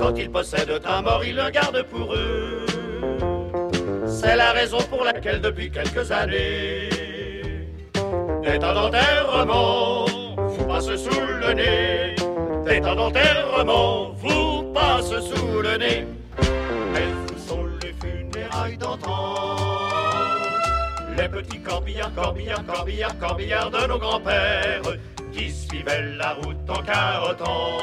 Quand ils possèdent un mort, ils le gardent pour eux. C'est la raison pour laquelle depuis quelques années des tas d'enterrements vous passent sous le nez. Des tas d'enterrements vous passent sous le nez. Elles sont les funérailles d'antan, les petits corbillards, corbillards, corbillards, corbillards de nos grands-pères qui suivaient la route en carottant.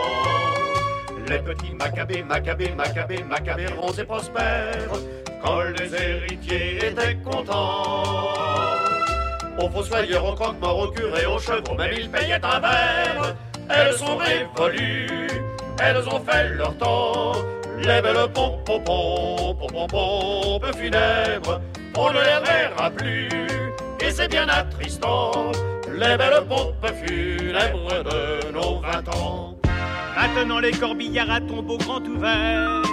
Les petits macabées, macabées, macabées, macabées, ronds et prospères, quand les héritiers étaient contents. Aux fossoyeurs, aux croque-morts, aux curés, aux chevaux, même ils payaient un verre. Elles sont révolues, elles ont fait leur temps. Les belles pompes, pompes funèbres, on ne les verra plus, et c'est bien attristant. Les belles pompes funèbres de nos 20 ans. Maintenant les corbillards à tombeau grand ouvert,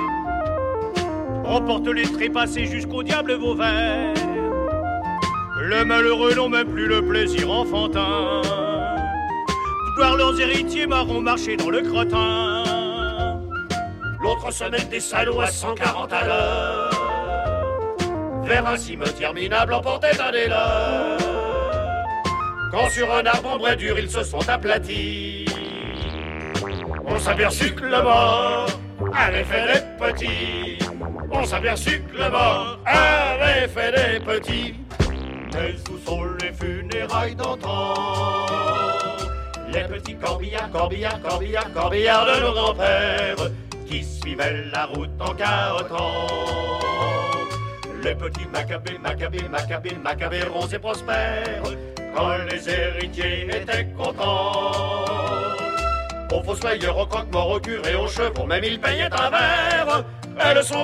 on porte les trépassés jusqu'au diable Vauvert. Les malheureux n'ont même plus le plaisir enfantin de voir leurs héritiers marrons marcher dans le crottin. L'autre semaine des salauds à 140 à l'heure vers un cimetière minable emportait un des leurs. Quand sur un arbre en bras dur ils se sont aplatis, on s'aperçut que le mort avait fait des petits. On s'aperçut que le mort avait fait des petits. Mais où sont les funérailles d'antan? Les petits corbillards, corbillards, corbillards, corbillards de nos grands-pères qui suivaient la route en carottant. Les petits macabées, macabées, macabées, macabées, ronds et prospères, quand les héritiers étaient contents. Aux fossoyeurs, aux croque-morts, aux curés, aux chevaux, même ils payaient un verre. Elles sont...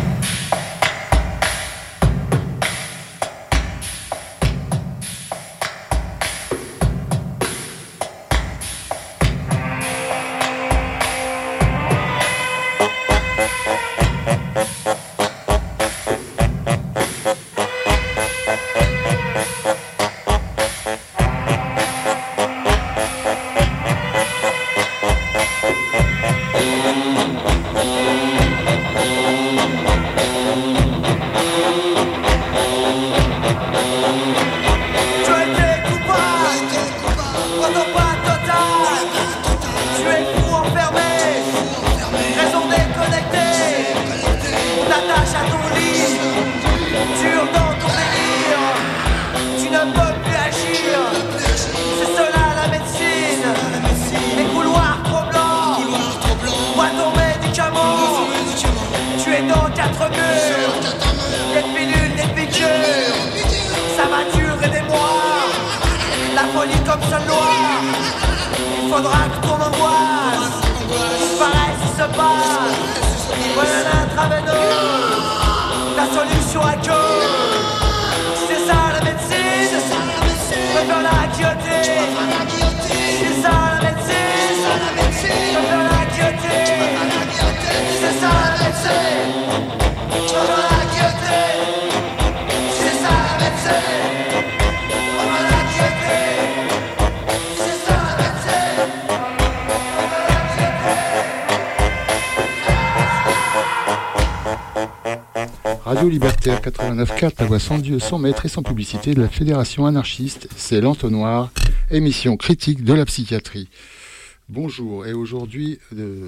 Radio Libertaire 89.4, la voix sans Dieu, sans maître et sans publicité de la Fédération anarchiste, c'est l'Entonnoir, émission critique de la psychiatrie. Bonjour, et aujourd'hui,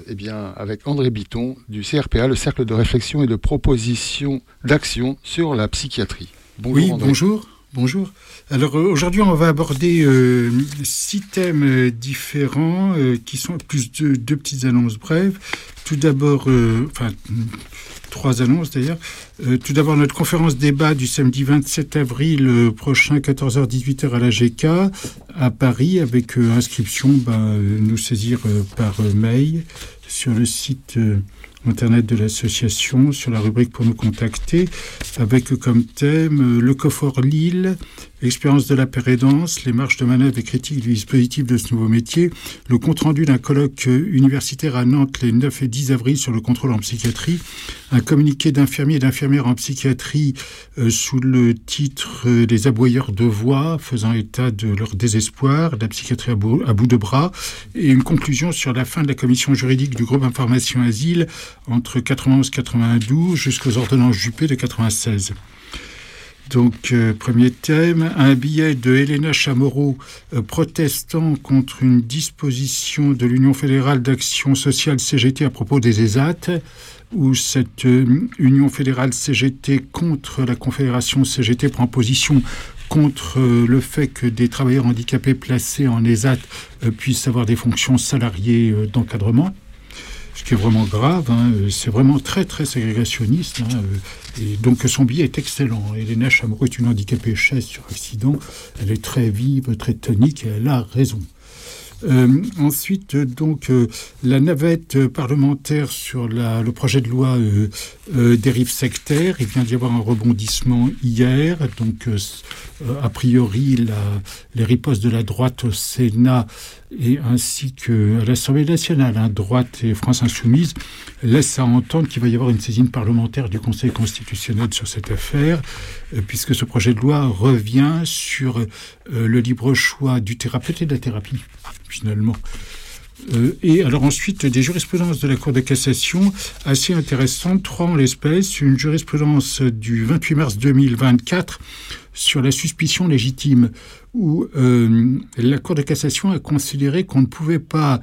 avec André Bitton du CRPA, le Cercle de réflexion et de proposition d'action sur la psychiatrie. Bonjour, oui, André. Bonjour. Alors aujourd'hui, on va aborder 6 thèmes différents qui sont plus deux petites annonces brèves. Tout d'abord, 3 annonces d'ailleurs. Tout d'abord, notre conférence débat du samedi 27 avril prochain, 14h-18h à la GK, à Paris, avec inscription, nous saisir par mail sur le site internet de l'association, sur la rubrique pour nous contacter, avec comme thème le Coffre Lille, Expérience de la pérédance, les marges de manœuvre et critiques du dispositif de ce nouveau métier, le compte-rendu d'un colloque universitaire à Nantes les 9 et 10 avril sur le contrôle en psychiatrie, un communiqué d'infirmiers et d'infirmières en psychiatrie sous le titre « Les aboyeurs de voix » faisant état de leur désespoir, de la psychiatrie à bout de bras, et une conclusion sur la fin de la commission juridique du groupe Information Asile entre 91-92 jusqu'aux ordonnances Juppé de 96. Donc, premier thème, un billet de Helena Chamorro protestant contre une disposition de l'Union fédérale d'action sociale CGT à propos des ESAT, où cette Union fédérale CGT contre la Confédération CGT prend position contre le fait que des travailleurs handicapés placés en ESAT puissent avoir des fonctions salariées d'encadrement. Ce qui est vraiment grave, c'est vraiment très très ségrégationniste. Et donc son billet est excellent. Helena Chamorro est une handicapée chaise sur accident. Elle est très vive, très tonique et elle a raison. Ensuite, donc, la navette parlementaire sur le projet de loi dérive sectaire. Il vient d'y avoir un rebondissement hier. Donc, a priori, les ripostes de la droite au Sénat et ainsi qu'à l'Assemblée nationale, droite et France Insoumise, laissent à entendre qu'il va y avoir une saisine parlementaire du Conseil constitutionnel sur cette affaire, puisque ce projet de loi revient sur le libre choix du thérapeute et de la thérapie, finalement. Et alors ensuite, des jurisprudences de la Cour de cassation assez intéressantes, 3 en l'espèce. Une jurisprudence du 28 mars 2024 sur la suspicion légitime, où la Cour de cassation a considéré qu'on ne pouvait pas,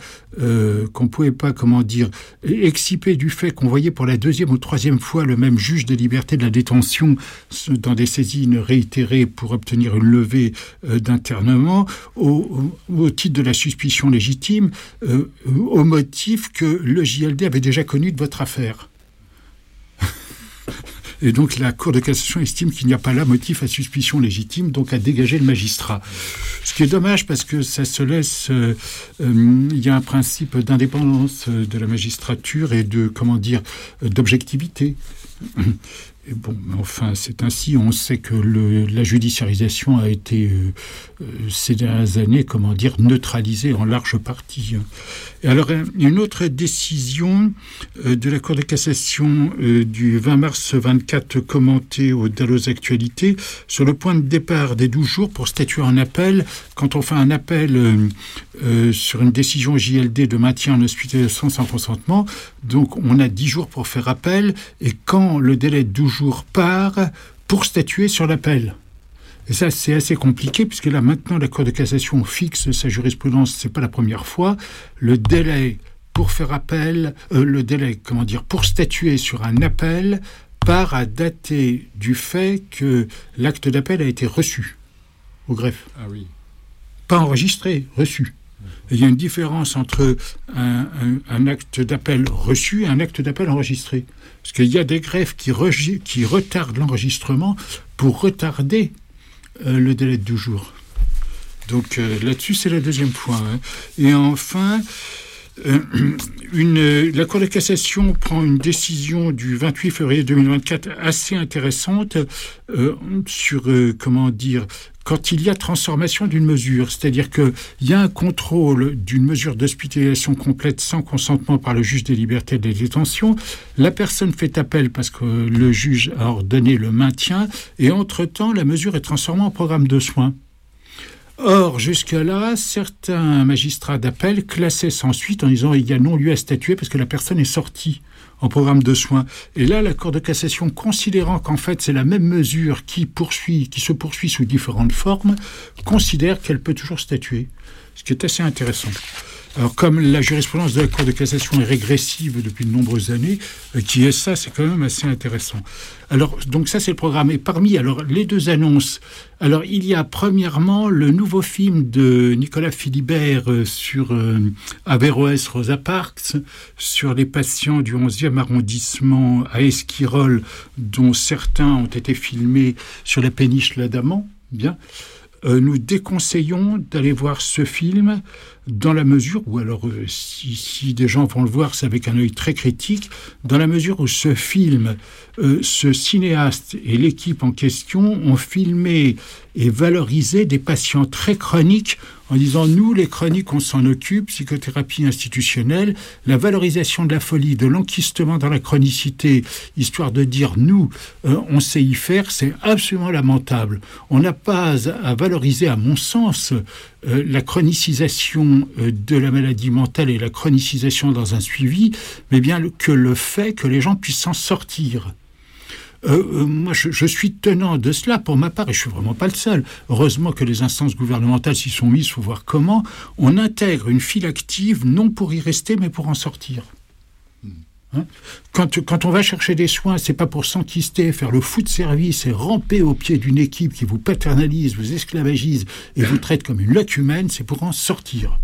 exciper du fait qu'on voyait pour la 2e ou 3e fois le même juge des libertés de la détention dans des saisines réitérées pour obtenir une levée d'internement au titre de la suspicion légitime, au motif que le JLD avait déjà connu de votre affaire. Et donc la Cour de cassation estime qu'il n'y a pas là motif à suspicion légitime, donc à dégager le magistrat. Ce qui est dommage parce que ça se laisse... il y a un principe d'indépendance de la magistrature et d'objectivité. Et bon, enfin, c'est ainsi. On sait que la judiciarisation a été, ces dernières années, neutralisée en large partie. Et alors, une autre décision de la Cour de cassation du 20 mars 24, commentée aux Dalloz Actualités, sur le point de départ des 12 jours pour statuer en appel. Quand on fait un appel sur une décision JLD de maintien en hospitalisation sans consentement, donc on a 10 jours pour faire appel, et quand le délai de 12 jours part, pour statuer sur l'appel. Et ça, c'est assez compliqué, puisque là, maintenant, la Cour de cassation fixe sa jurisprudence, c'est pas la première fois. Le délai pour faire appel, pour statuer sur un appel, part à dater du fait que l'acte d'appel a été reçu au greffe. Ah oui. Pas enregistré, reçu. Et il y a une différence entre un acte d'appel reçu et un acte d'appel enregistré. Parce qu'il y a des greffes qui retardent l'enregistrement pour retarder le délai de 12 jours. Donc là-dessus, c'est le deuxième point. Et enfin, la Cour de cassation prend une décision du 28 février 2024 assez intéressante sur, quand il y a transformation d'une mesure, c'est-à-dire qu'il y a un contrôle d'une mesure d'hospitalisation complète sans consentement par le juge des libertés et des détentions, la personne fait appel parce que le juge a ordonné le maintien, et entre-temps, la mesure est transformée en programme de soins. Or, jusque-là, certains magistrats d'appel classaient sans suite en disant il y a non-lieu à statuer parce que la personne est sortie en programme de soins. Et là, la Cour de cassation, considérant qu'en fait c'est la même mesure qui se poursuit sous différentes formes, considère qu'elle peut toujours statuer, ce qui est assez intéressant. Alors, comme la jurisprudence de la Cour de cassation est régressive depuis de nombreuses années, c'est quand même assez intéressant. Alors, donc ça, c'est le programme. Et parmi les 2 annonces, il y a premièrement le nouveau film de Nicolas Philibert sur Averroès Rosa Parks, sur les patients du 11e arrondissement à Esquirol, dont certains ont été filmés sur la péniche Ladaman. Bien. Nous déconseillons d'aller voir ce film dans la mesure où, alors si des gens vont le voir, c'est avec un œil très critique, dans la mesure où ce film, ce cinéaste et l'équipe en question ont filmé et valorisé des patients très chroniques en disant, nous, les chroniques, on s'en occupe, psychothérapie institutionnelle, la valorisation de la folie, de l'enquistement dans la chronicité, histoire de dire, nous, on sait y faire, c'est absolument lamentable. On n'a pas à valoriser, à mon sens, la chronicisation de la maladie mentale et la chronicisation dans un suivi, mais bien que le fait que les gens puissent s'en sortir. Moi, je suis tenant de cela pour ma part, et je suis vraiment pas le seul. Heureusement que les instances gouvernementales s'y sont mises, il faut voir comment on intègre une file active, non pour y rester, mais pour en sortir. Hein, quand on va chercher des soins, c'est pas pour s'enquister, faire le fou de service et ramper au pied d'une équipe qui vous paternalise, vous esclavagise et vous traite comme une loque humaine, c'est pour en sortir.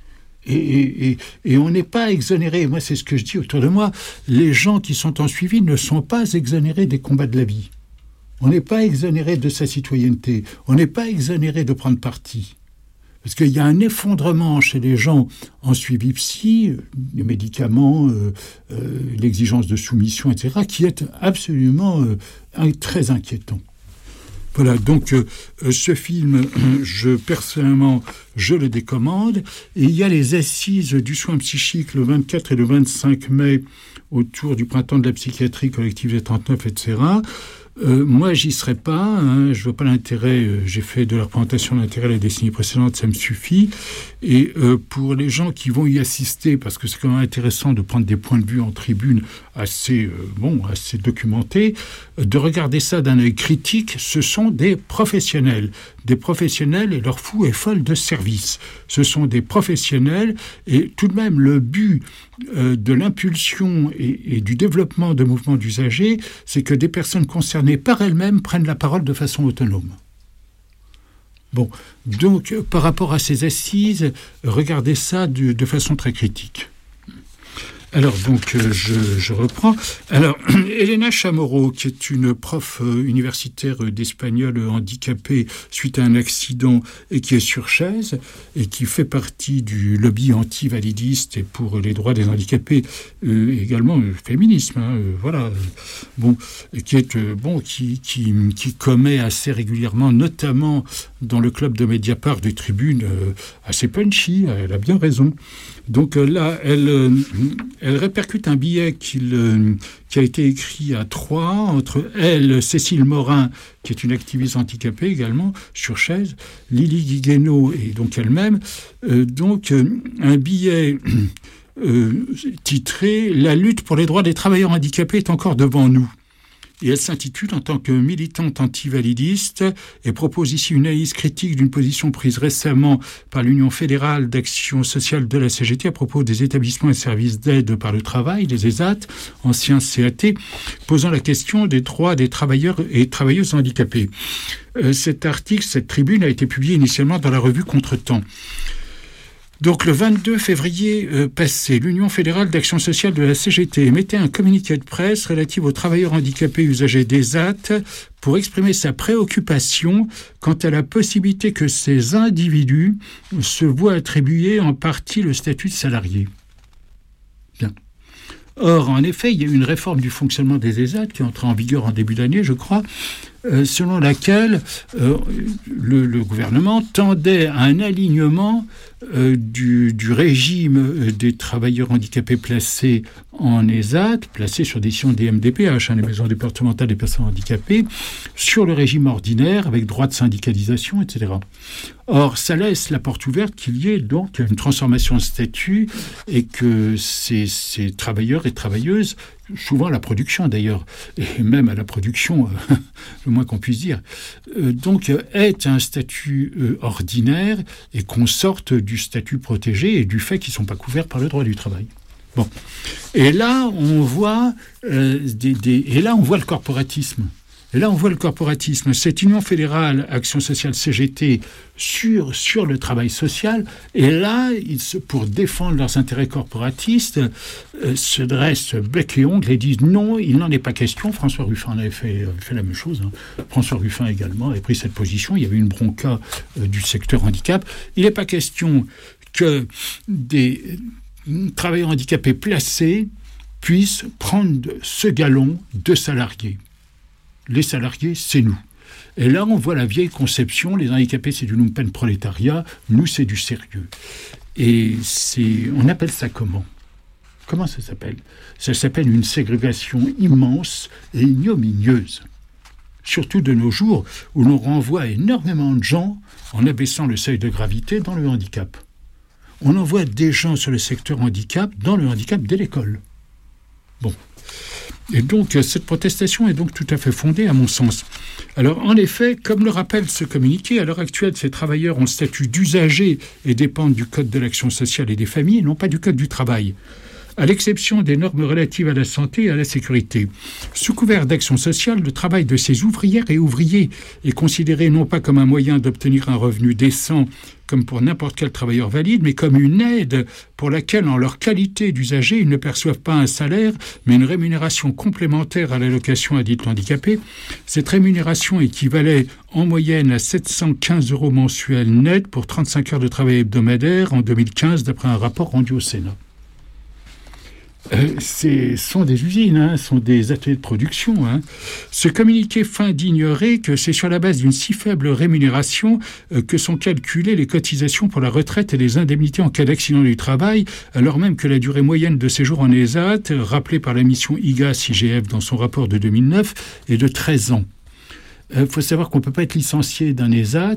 Et on n'est pas exonéré. Moi, c'est ce que je dis autour de moi. Les gens qui sont en suivi ne sont pas exonérés des combats de la vie. On n'est pas exonéré de sa citoyenneté. On n'est pas exonéré de prendre parti. Parce qu'il y a un effondrement chez les gens en suivi psy, les médicaments, l'exigence de soumission, etc., qui est absolument très inquiétant. Voilà, donc ce film, personnellement, je le décommande. Et il y a les assises du soin psychique le 24 et le 25 mai autour du printemps de la psychiatrie collective des 39, etc. Moi, j'y serai pas. Hein, je vois pas l'intérêt. J'ai fait de la représentation d'intérêt la décennie précédente, ça me suffit. Et pour les gens qui vont y assister, parce que c'est quand même intéressant de prendre des points de vue en tribune assez documentés, de regarder ça d'un œil critique. Ce sont des professionnels et leur fou est folle de service. Ce sont des professionnels et tout de même le but de l'impulsion et du développement de mouvements d'usagers, c'est que des personnes concernées par elles-mêmes prennent la parole de façon autonome. Bon, donc par rapport à ces assises, regardez ça de façon très critique. Alors, donc, je reprends. Alors, Elena Chamorro, qui est une prof universitaire d'espagnol handicapée suite à un accident et qui est sur chaise et qui fait partie du lobby anti-validiste et pour les droits des handicapés, également féminisme, hein, voilà. Bon, qui commet assez régulièrement, notamment dans le club de Mediapart des tribunes assez punchy, elle a bien raison. Donc là, elle répercute un billet qui a été écrit à Troyes entre elle, Cécile Morin, qui est une activiste handicapée également, sur chaise, Lily Guiguenot et donc elle-même. Un billet titré « La lutte pour les droits des travailleurs handicapés est encore devant nous ». Et elle s'intitule en tant que militante antivalidiste et propose ici une analyse critique d'une position prise récemment par l'Union fédérale d'action sociale de la CGT à propos des établissements et services d'aide par le travail, les ESAT, anciens CAT, posant la question des droits des travailleurs et travailleuses handicapés. Cet article, cette tribune a été publiée initialement dans la revue Contretemps. Donc le 22 février passé, l'Union fédérale d'action sociale de la CGT émettait un communiqué de presse relatif aux travailleurs handicapés usagers d'ESAT pour exprimer sa préoccupation quant à la possibilité que ces individus se voient attribuer en partie le statut de salarié. Bien. Or, en effet, il y a eu une réforme du fonctionnement des ESAT qui est entrée en vigueur en début d'année, je crois, selon laquelle le gouvernement tendait à un alignement du régime des travailleurs handicapés placés en ESAT, placés sur décision des MDPH, les maisons départementales des personnes handicapées, sur le régime ordinaire avec droit de syndicalisation, etc. Or, ça laisse la porte ouverte qu'il y ait donc une transformation de statut et que ces travailleurs et travailleuses, souvent à la production d'ailleurs, et même à la production, le moins qu'on puisse dire, donc est un statut ordinaire et qu'on sorte du statut protégé et du fait qu'ils ne sont pas couverts par le droit du travail. Bon. Et là, on voit le corporatisme. Et là, on voit le corporatisme. Cette Union fédérale Action sociale CGT sur le travail social, et là, pour défendre leurs intérêts corporatistes, se dressent bec et ongles et disent non, il n'en est pas question. François Ruffin en avait fait la même chose. Hein. François Ruffin également avait pris cette position. Il y avait une bronca du secteur handicap. Il n'est pas question que des travailleurs handicapés placés puissent prendre ce galon de salariés. Les salariés, c'est nous. Et là, on voit la vieille conception, les handicapés, c'est du lumpen prolétariat, nous, c'est du sérieux. Et on appelle ça comment ? Comment ça s'appelle ? Ça s'appelle une ségrégation immense et ignominieuse. Surtout de nos jours, où l'on renvoie énormément de gens en abaissant le seuil de gravité dans le handicap. On envoie des gens sur le secteur handicap dans le handicap dès l'école. Bon. Et donc, cette protestation est donc tout à fait fondée, à mon sens. Alors, en effet, comme le rappelle ce communiqué, à l'heure actuelle, ces travailleurs ont le statut d'usagers et dépendent du Code de l'action sociale et des familles, et non pas du Code du travail, à l'exception des normes relatives à la santé et à la sécurité. Sous couvert d'action sociale, le travail de ces ouvrières et ouvriers est considéré non pas comme un moyen d'obtenir un revenu décent, comme pour n'importe quel travailleur valide, mais comme une aide pour laquelle, en leur qualité d'usagers, ils ne perçoivent pas un salaire, mais une rémunération complémentaire à l'allocation adulte handicapé. Cette rémunération équivalait en moyenne à 715 € mensuels nets pour 35 heures de travail hebdomadaire en 2015, d'après un rapport rendu au Sénat. Ce sont des usines, sont des ateliers de production. Ce communiqué feint d'ignorer que c'est sur la base d'une si faible rémunération que sont calculées les cotisations pour la retraite et les indemnités en cas d'accident du travail, alors même que la durée moyenne de séjour en ESAT, rappelée par la mission IGAS-IGF dans son rapport de 2009, est de 13 ans. Il faut savoir qu'on ne peut pas être licencié d'un ESAT.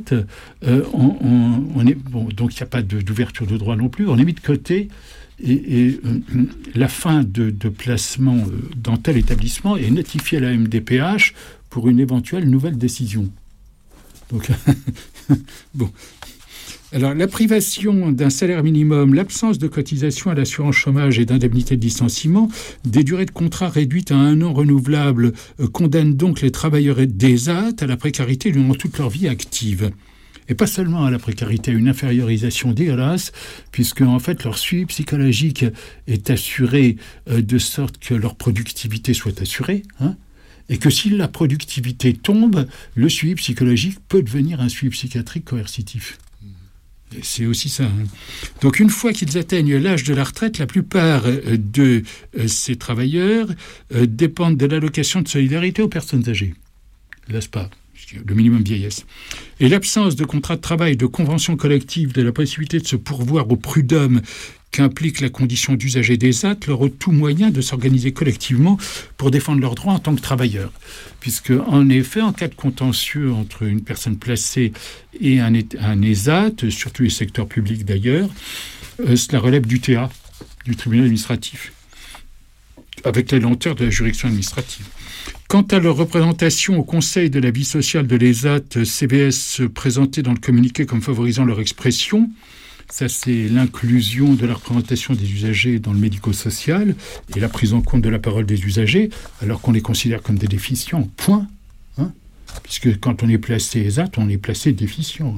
Donc il n'y a pas d'ouverture de droit non plus. On est mis de côté. Et la fin de placement dans tel établissement est notifiée à la MDPH pour une éventuelle nouvelle décision. Donc, bon. Alors, la privation d'un salaire minimum, l'absence de cotisation à l'assurance chômage et d'indemnité de licenciement, des durées de contrat réduites à 1 an renouvelable condamnent donc les travailleurs d'ESAT à la précarité durant toute leur vie active. Et pas seulement à la précarité, à une infériorisation dégueulasse, puisque en fait leur suivi psychologique est assuré de sorte que leur productivité soit assurée, et que si la productivité tombe, le suivi psychologique peut devenir un suivi psychiatrique coercitif. Et c'est aussi ça. Donc une fois qu'ils atteignent l'âge de la retraite, la plupart de ces travailleurs dépendent de l'allocation de solidarité aux personnes âgées, l'ASPA. Le minimum vieillesse. Et l'absence de contrat de travail, de convention collective, de la possibilité de se pourvoir au prud'homme qu'implique la condition d'usager d'ESAT, leur ôte tout moyen de s'organiser collectivement pour défendre leurs droits en tant que travailleurs. Puisque, en effet, en cas de contentieux entre une personne placée et un ESAT, surtout les secteurs publics d'ailleurs, cela relève du TA, du tribunal administratif, avec la lenteur de la juridiction administrative. Quant à leur représentation au Conseil de la vie sociale de l'ESAT, CVS présentait dans le communiqué comme favorisant leur expression, ça c'est l'inclusion de la représentation des usagers dans le médico-social et la prise en compte de la parole des usagers, alors qu'on les considère comme des déficients, point. Puisque quand on est placé ESAT, on est placé déficient.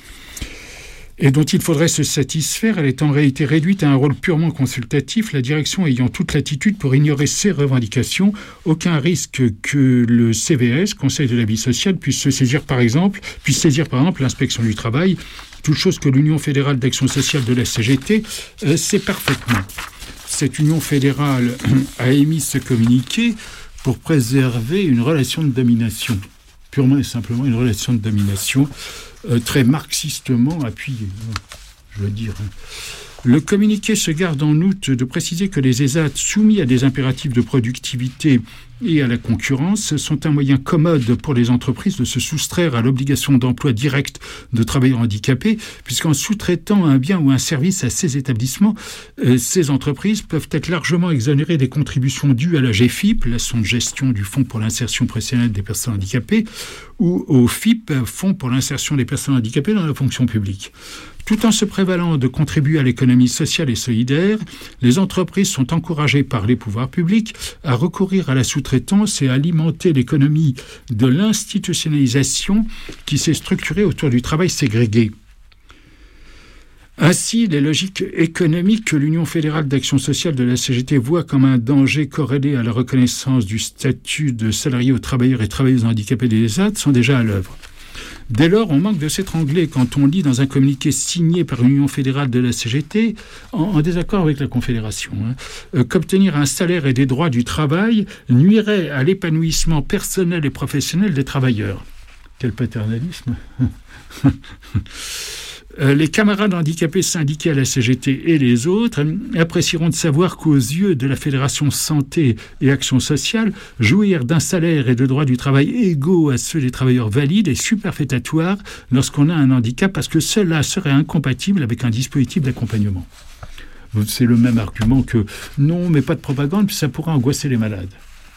Et dont il faudrait se satisfaire, elle est en réalité réduite à un rôle purement consultatif, la direction ayant toute latitude pour ignorer ses revendications. Aucun risque que le CVS, Conseil de la vie sociale, puisse saisir par exemple l'inspection du travail, toute chose que l'Union fédérale d'action sociale de la CGT sait parfaitement. Cette Union fédérale a émis ce communiqué pour préserver une relation de domination, purement et simplement une relation de domination, très marxistement appuyé, je veux dire. Le communiqué se garde en outre de préciser que les ESAT soumis à des impératifs de productivité et à la concurrence sont un moyen commode pour les entreprises de se soustraire à l'obligation d'emploi direct de travailleurs handicapés, puisqu'en sous-traitant un bien ou un service à ces établissements, ces entreprises peuvent être largement exonérées des contributions dues à la GFIP, la de gestion du Fonds pour l'insertion professionnelle des personnes handicapées, ou au FIP, Fonds pour l'insertion des personnes handicapées dans la fonction publique. Tout en se prévalant de contribuer à l'économie sociale et solidaire, les entreprises sont encouragées par les pouvoirs publics à recourir à la sous-traitance et à alimenter l'économie de l'institutionnalisation qui s'est structurée autour du travail ségrégué. Ainsi, les logiques économiques que l'Union fédérale d'action sociale de la CGT voit comme un danger corrélé à la reconnaissance du statut de salarié aux travailleurs et travailleuses handicapés des ESAT sont déjà à l'œuvre. Dès lors, on manque de s'étrangler quand on lit dans un communiqué signé par l'Union fédérale de la CGT, en désaccord avec la Confédération, qu'obtenir un salaire et des droits du travail nuirait à l'épanouissement personnel et professionnel des travailleurs. Quel paternalisme. Les camarades handicapés syndiqués à la CGT et les autres apprécieront de savoir qu'aux yeux de la Fédération Santé et Action Sociale, jouir d'un salaire et de droits du travail égaux à ceux des travailleurs valides est superfétatoire lorsqu'on a un handicap, parce que cela serait incompatible avec un dispositif d'accompagnement. C'est le même argument que non, mais pas de propagande, puis ça pourra angoisser les malades.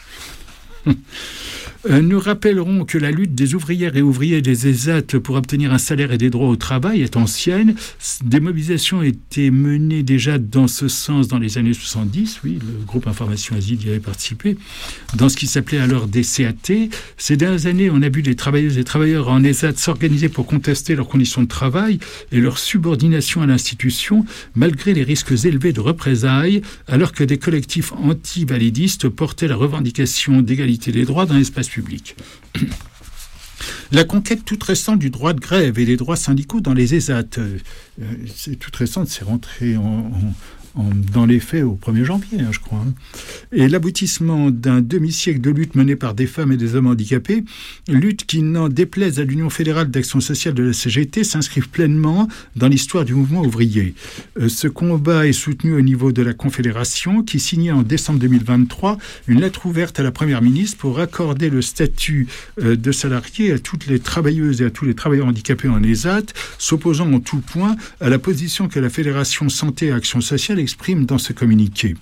Nous rappellerons que la lutte des ouvrières et ouvriers des ESAT pour obtenir un salaire et des droits au travail est ancienne. Des mobilisations étaient menées déjà dans ce sens dans les années 70. Oui, le groupe Information Asile y avait participé, dans ce qui s'appelait alors des CAT. Ces dernières années, on a vu des travailleuses et travailleurs en ESAT s'organiser pour contester leurs conditions de travail et leur subordination à l'institution, malgré les risques élevés de représailles, alors que des collectifs anti-validistes portaient la revendication d'égalité des droits dans l'espace public. La conquête toute récente du droit de grève et des droits syndicaux dans les ESAT, c'est toute récente, c'est rentré dans les faits au 1er janvier, je crois. Et l'aboutissement d'un demi-siècle de lutte menée par des femmes et des hommes handicapés, lutte qui, n'en déplaise à l'Union fédérale d'action sociale de la CGT, s'inscrivent pleinement dans l'histoire du mouvement ouvrier. Ce combat est soutenu au niveau de la Confédération, qui signait en décembre 2023 une lettre ouverte à la Première ministre pour accorder le statut de salarié à toutes les travailleuses et à tous les travailleurs handicapés en ESAT, s'opposant en tout point à la position que la Fédération Santé et Action sociale exprime dans ce communiqué.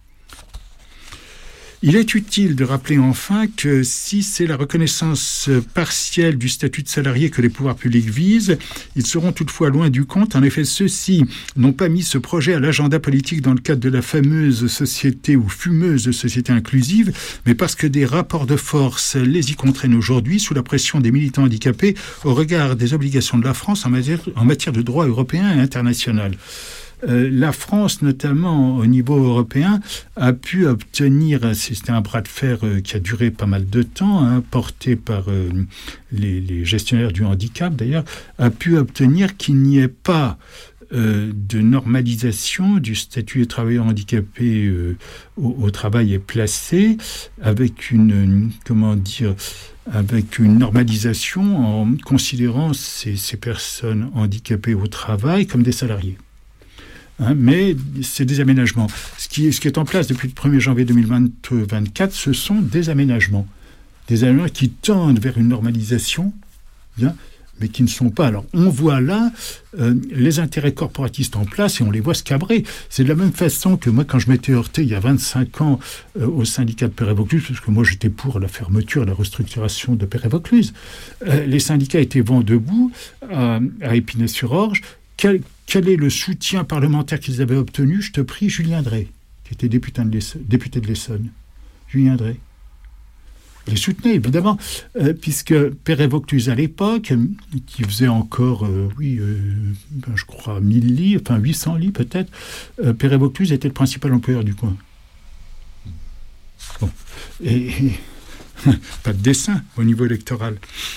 Il est utile de rappeler enfin que si c'est la reconnaissance partielle du statut de salarié que les pouvoirs publics visent, ils seront toutefois loin du compte. En effet, ceux-ci n'ont pas mis ce projet à l'agenda politique dans le cadre de la fameuse société ou fumeuse société inclusive, mais parce que des rapports de force les y contraignent aujourd'hui sous la pression des militants handicapés au regard des obligations de la France en matière de droit européen et international. La France, notamment au niveau européen, a pu obtenir, c'était un bras de fer qui a duré pas mal de temps, porté par les gestionnaires du handicap d'ailleurs, a pu obtenir qu'il n'y ait pas de normalisation du statut des travailleurs handicapés au travail est placé avec avec une normalisation en considérant ces personnes handicapées au travail comme des salariés. Mais c'est des aménagements. Ce qui est en place depuis le 1er janvier 2024, ce sont des aménagements. Des aménagements qui tendent vers une normalisation, mais qui ne sont pas. Alors, on voit là les intérêts corporatistes en place et on les voit se cabrer. C'est de la même façon que moi, quand je m'étais heurté il y a 25 ans au syndicat de Père et Vaucluse, parce que moi, j'étais pour la fermeture, la restructuration de Père et Vaucluse, les syndicats étaient vent debout à Épinay-sur-Orge. Quel est le soutien parlementaire qu'ils avaient obtenu? Je te prie, Julien Drey, qui était député de l'Essonne. Julien Drey. Il les soutenait, évidemment, puisque Père et Vaucluse, à l'époque, qui faisait encore, je crois, 1000 lits, enfin 800 lits peut-être, Père et Vaucluse était le principal employeur du coin. Bon. Et pas de dessin au niveau électoral.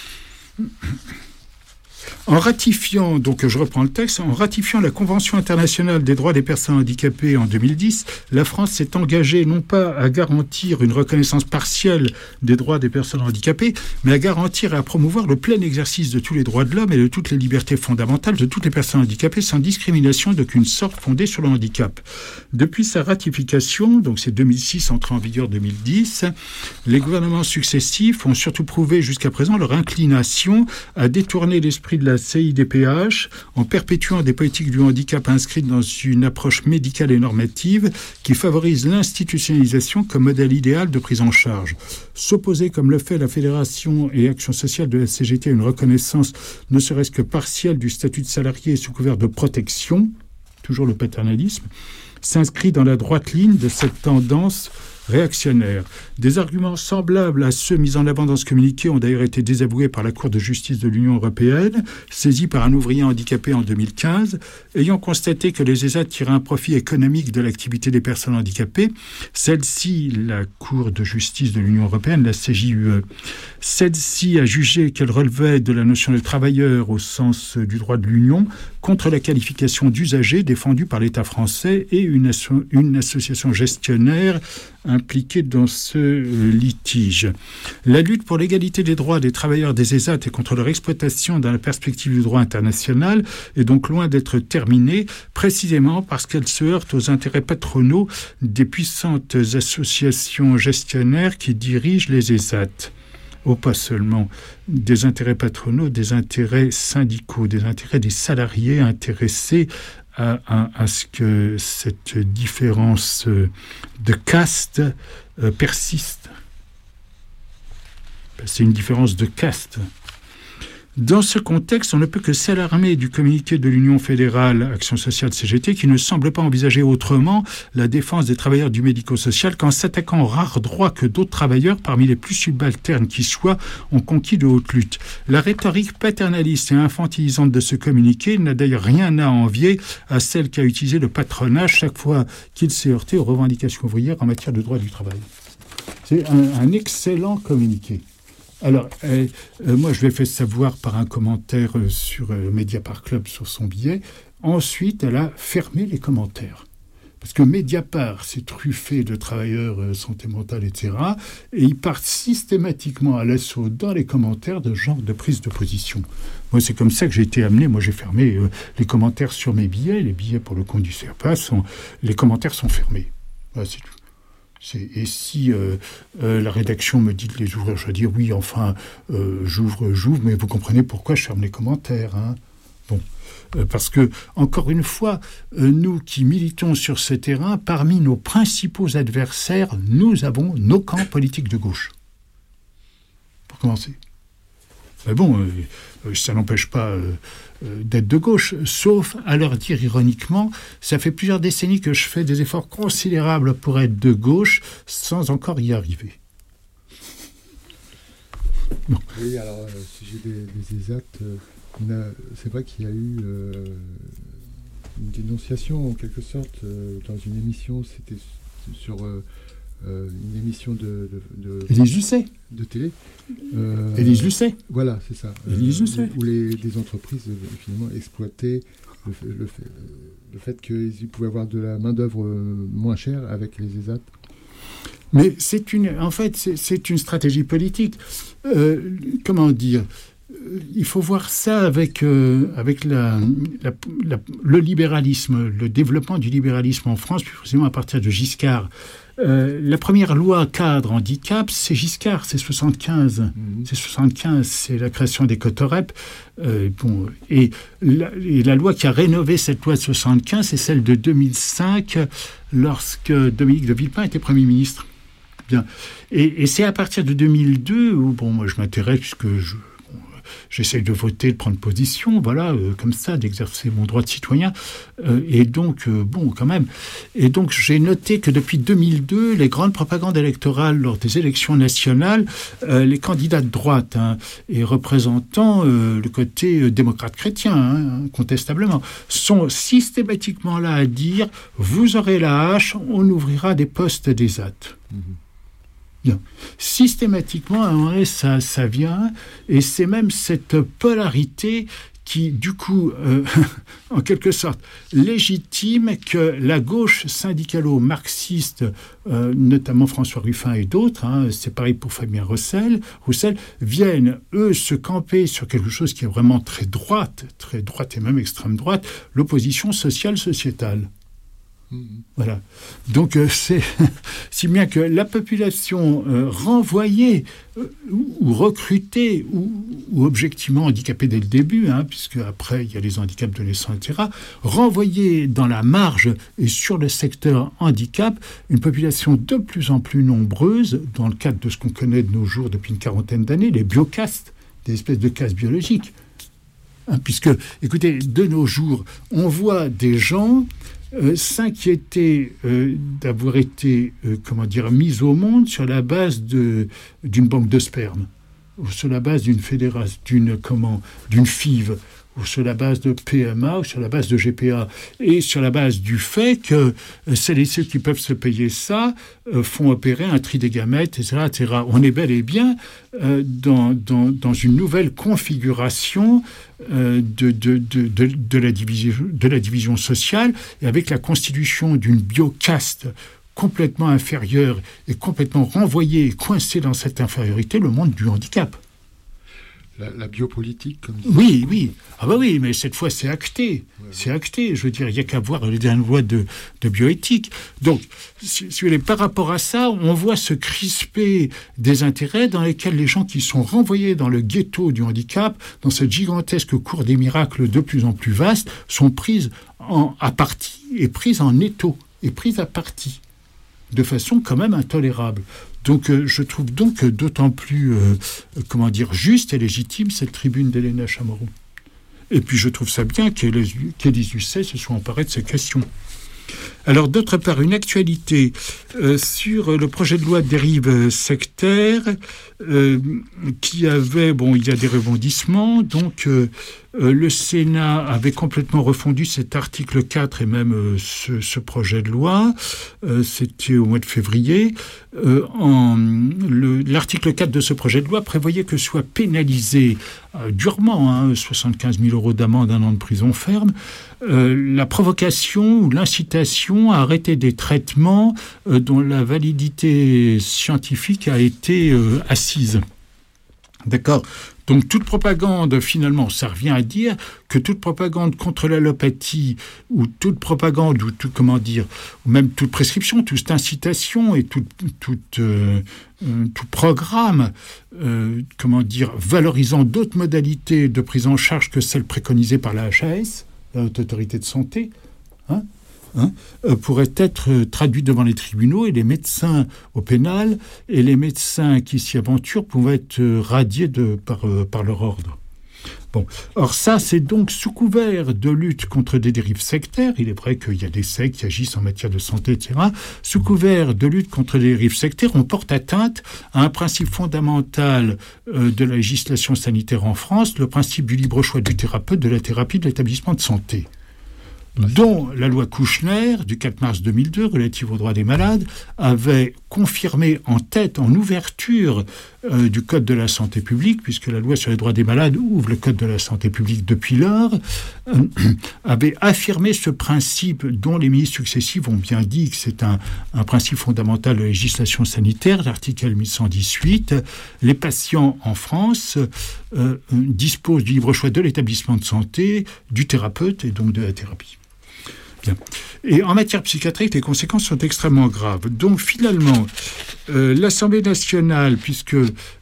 En ratifiant, donc je reprends le texte, en ratifiant la Convention internationale des droits des personnes handicapées en 2010, la France s'est engagée non pas à garantir une reconnaissance partielle des droits des personnes handicapées, mais à garantir et à promouvoir le plein exercice de tous les droits de l'homme et de toutes les libertés fondamentales de toutes les personnes handicapées sans discrimination d'aucune sorte fondée sur le handicap. Depuis sa ratification, donc c'est 2006 entré en vigueur 2010, les gouvernements successifs ont surtout prouvé jusqu'à présent leur inclination à détourner l'esprit de la CIDPH en perpétuant des politiques du handicap inscrites dans une approche médicale et normative qui favorise l'institutionnalisation comme modèle idéal de prise en charge. S'opposer, comme le fait la Fédération et Action sociale de la CGT, à une reconnaissance ne serait-ce que partielle du statut de salarié sous couvert de protection, toujours le paternalisme, s'inscrit dans la droite ligne de cette tendance réactionnaire. Des arguments semblables à ceux mis en avant dans ce communiqué ont d'ailleurs été désavoués par la Cour de justice de l'Union européenne, saisie par un ouvrier handicapé en 2015, ayant constaté que les ESAT tiraient un profit économique de l'activité des personnes handicapées. Celle-ci, la Cour de justice de l'Union européenne, la CJUE, Celle-ci a jugé qu'elle relevait de la notion de travailleur au sens du droit de l'Union contre la qualification d'usager défendue par l'État français et une association gestionnaire impliquée dans ce litige. La lutte pour l'égalité des droits des travailleurs des ESAT et contre leur exploitation dans la perspective du droit international est donc loin d'être terminée, précisément parce qu'elle se heurte aux intérêts patronaux des puissantes associations gestionnaires qui dirigent les ESAT. Pas seulement des intérêts patronaux, des intérêts syndicaux, des intérêts des salariés intéressés à ce que cette différence de caste persiste. C'est une différence de caste. Dans ce contexte, on ne peut que s'alarmer du communiqué de l'Union fédérale Action sociale CGT qui ne semble pas envisager autrement la défense des travailleurs du médico-social qu'en s'attaquant aux rares droits que d'autres travailleurs, parmi les plus subalternes qui soient, ont conquis de haute lutte. La rhétorique paternaliste et infantilisante de ce communiqué n'a d'ailleurs rien à envier à celle qu'a utilisée le patronat chaque fois qu'il s'est heurté aux revendications ouvrières en matière de droit du travail. C'est un excellent communiqué. Alors, moi, je l'ai fait savoir par un commentaire sur Mediapart Club sur son billet. Ensuite, elle a fermé les commentaires. Parce que Mediapart, c'est truffé de travailleurs santé mentale, etc. Et ils partent systématiquement à l'assaut dans les commentaires de genre de prise de position. Moi, c'est comme ça que j'ai été amené. Moi, j'ai fermé les commentaires sur mes billets. Les billets pour le compte du CERPA, les commentaires sont fermés. Voilà, c'est tout. Et si la rédaction me dit de les ouvrir, je vais dire oui, enfin, j'ouvre, mais vous comprenez pourquoi je ferme les commentaires. Hein. Bon, parce que, encore une fois, nous qui militons sur ce terrain, parmi nos principaux adversaires, nous avons nos camps politiques de gauche. Pour commencer. Mais bon, ça n'empêche pas d'être de gauche, sauf à leur dire ironiquement, ça fait plusieurs décennies que je fais des efforts considérables pour être de gauche sans encore y arriver. Bon. Oui, alors, si j'ai des ESAT, c'est vrai qu'il y a eu une dénonciation, en quelque sorte, dans une émission, c'était sur une émission de Élise Lucet. De télé. Élise Lucet. Voilà, c'est ça. Élise Lucet. Où des entreprises, finalement, exploitaient le fait qu'ils pouvaient avoir de la main-d'œuvre moins chère avec les ESAT. Mais c'est une stratégie politique. Comment dire ? Il faut voir ça avec le libéralisme, le développement du libéralisme en France, plus précisément à partir de Giscard. La première loi cadre handicap, c'est Giscard, c'est 75. Mmh. C'est 75, c'est la création des cotorep. Et la loi qui a rénové cette loi de 75, c'est celle de 2005, lorsque Dominique de Villepin était Premier ministre. Bien. Et c'est à partir de 2002 où, moi je m'intéresse puisque j'essaie de voter, de prendre position, voilà, comme ça, d'exercer mon droit de citoyen. Et donc, quand même. Et donc, j'ai noté que depuis 2002, les grandes propagandes électorales lors des élections nationales, les candidats de droite et représentant le côté démocrate chrétien, incontestablement, sont systématiquement là à dire « Vous aurez la hache, on ouvrira des postes d'ESAT ». Bien. Systématiquement, ça vient, et c'est même cette polarité qui, du coup, en quelque sorte, légitime que la gauche syndicalo-marxiste, notamment François Ruffin et d'autres, c'est pareil pour Fabien Roussel, viennent, eux, se camper sur quelque chose qui est vraiment très droite et même extrême droite, l'opposition sociale-sociétale. Voilà. Donc, c'est si bien que la population renvoyée ou recrutée ou objectivement handicapée dès le début, puisque après il y a les handicaps de naissance, etc., renvoyée dans la marge et sur le secteur handicap, une population de plus en plus nombreuse, dans le cadre de ce qu'on connaît de nos jours depuis une quarantaine d'années, les biocastes, des espèces de castes biologiques. Puisque, écoutez, de nos jours, on voit des gens s'inquiéter d'avoir été, mis au monde sur la base d'une banque de sperme, ou sur la base d'une fédération, d'une FIV, ou sur la base de PMA, ou sur la base de GPA, et sur la base du fait que celles et ceux qui peuvent se payer ça font opérer un tri des gamètes, etc., etc. On est bel et bien dans une nouvelle configuration de la division sociale, et avec la constitution d'une biocaste complètement inférieure et complètement renvoyée et coincée dans cette infériorité, le monde du handicap. La biopolitique, comme ça. Oui. Ah bah oui, mais cette fois, c'est acté. Ouais. C'est acté. Je veux dire, il n'y a qu'à voir les dernières lois de bioéthique. Donc, si vous voulez, par rapport à ça, on voit se crisper des intérêts dans lesquels les gens qui sont renvoyés dans le ghetto du handicap, dans cette gigantesque cour des miracles de plus en plus vaste, sont prises à partie et prises en étau et prises à partie, de façon quand même intolérable. Donc, je trouve donc d'autant plus, juste et légitime cette tribune d'Helena Chamorro. Et puis, je trouve ça bien qu'Élise Lucet se soit emparée de ces questions. Alors, d'autre part, une actualité sur le projet de loi de dérive sectaire qui avait, il y a des rebondissements. Donc, le Sénat avait complètement refondu cet article 4 et même ce projet de loi. C'était au mois de février. L'article 4 de ce projet de loi prévoyait que soit pénalisé durement, 75 000 € d'amende, 1 an de prison ferme, la provocation ou l'incitation à arrêter des traitements dont la validité scientifique a été assise. D'accord ? Donc toute propagande, finalement, ça revient à dire que toute propagande contre l'allopathie, ou toute propagande, ou même toute prescription, toute incitation et tout programme, valorisant d'autres modalités de prise en charge que celles préconisées par la HAS, la Haute Autorité de Santé, pourrait être traduit devant les tribunaux, et les médecins au pénal et les médecins qui s'y aventurent pouvaient être radiés par leur ordre. Bon, or ça, c'est donc sous couvert de lutte contre des dérives sectaires. Il est vrai qu'il y a des sectes qui agissent en matière de santé, etc. Sous couvert de lutte contre les dérives sectaires, on porte atteinte à un principe fondamental de la législation sanitaire en France, le principe du libre choix du thérapeute de la thérapie de l'établissement de santé, dont la loi Kouchner du 4 mars 2002 relative aux droits des malades avait confirmé en ouverture du Code de la santé publique, puisque la loi sur les droits des malades ouvre le Code de la santé publique depuis lors, avait affirmé ce principe dont les ministres successifs ont bien dit que c'est un principe fondamental de la législation sanitaire, l'article 1118. Les patients en France disposent du libre choix de l'établissement de santé, du thérapeute et donc de la thérapie. Bien. Et en matière psychiatrique, les conséquences sont extrêmement graves. Donc finalement, l'Assemblée nationale, puisque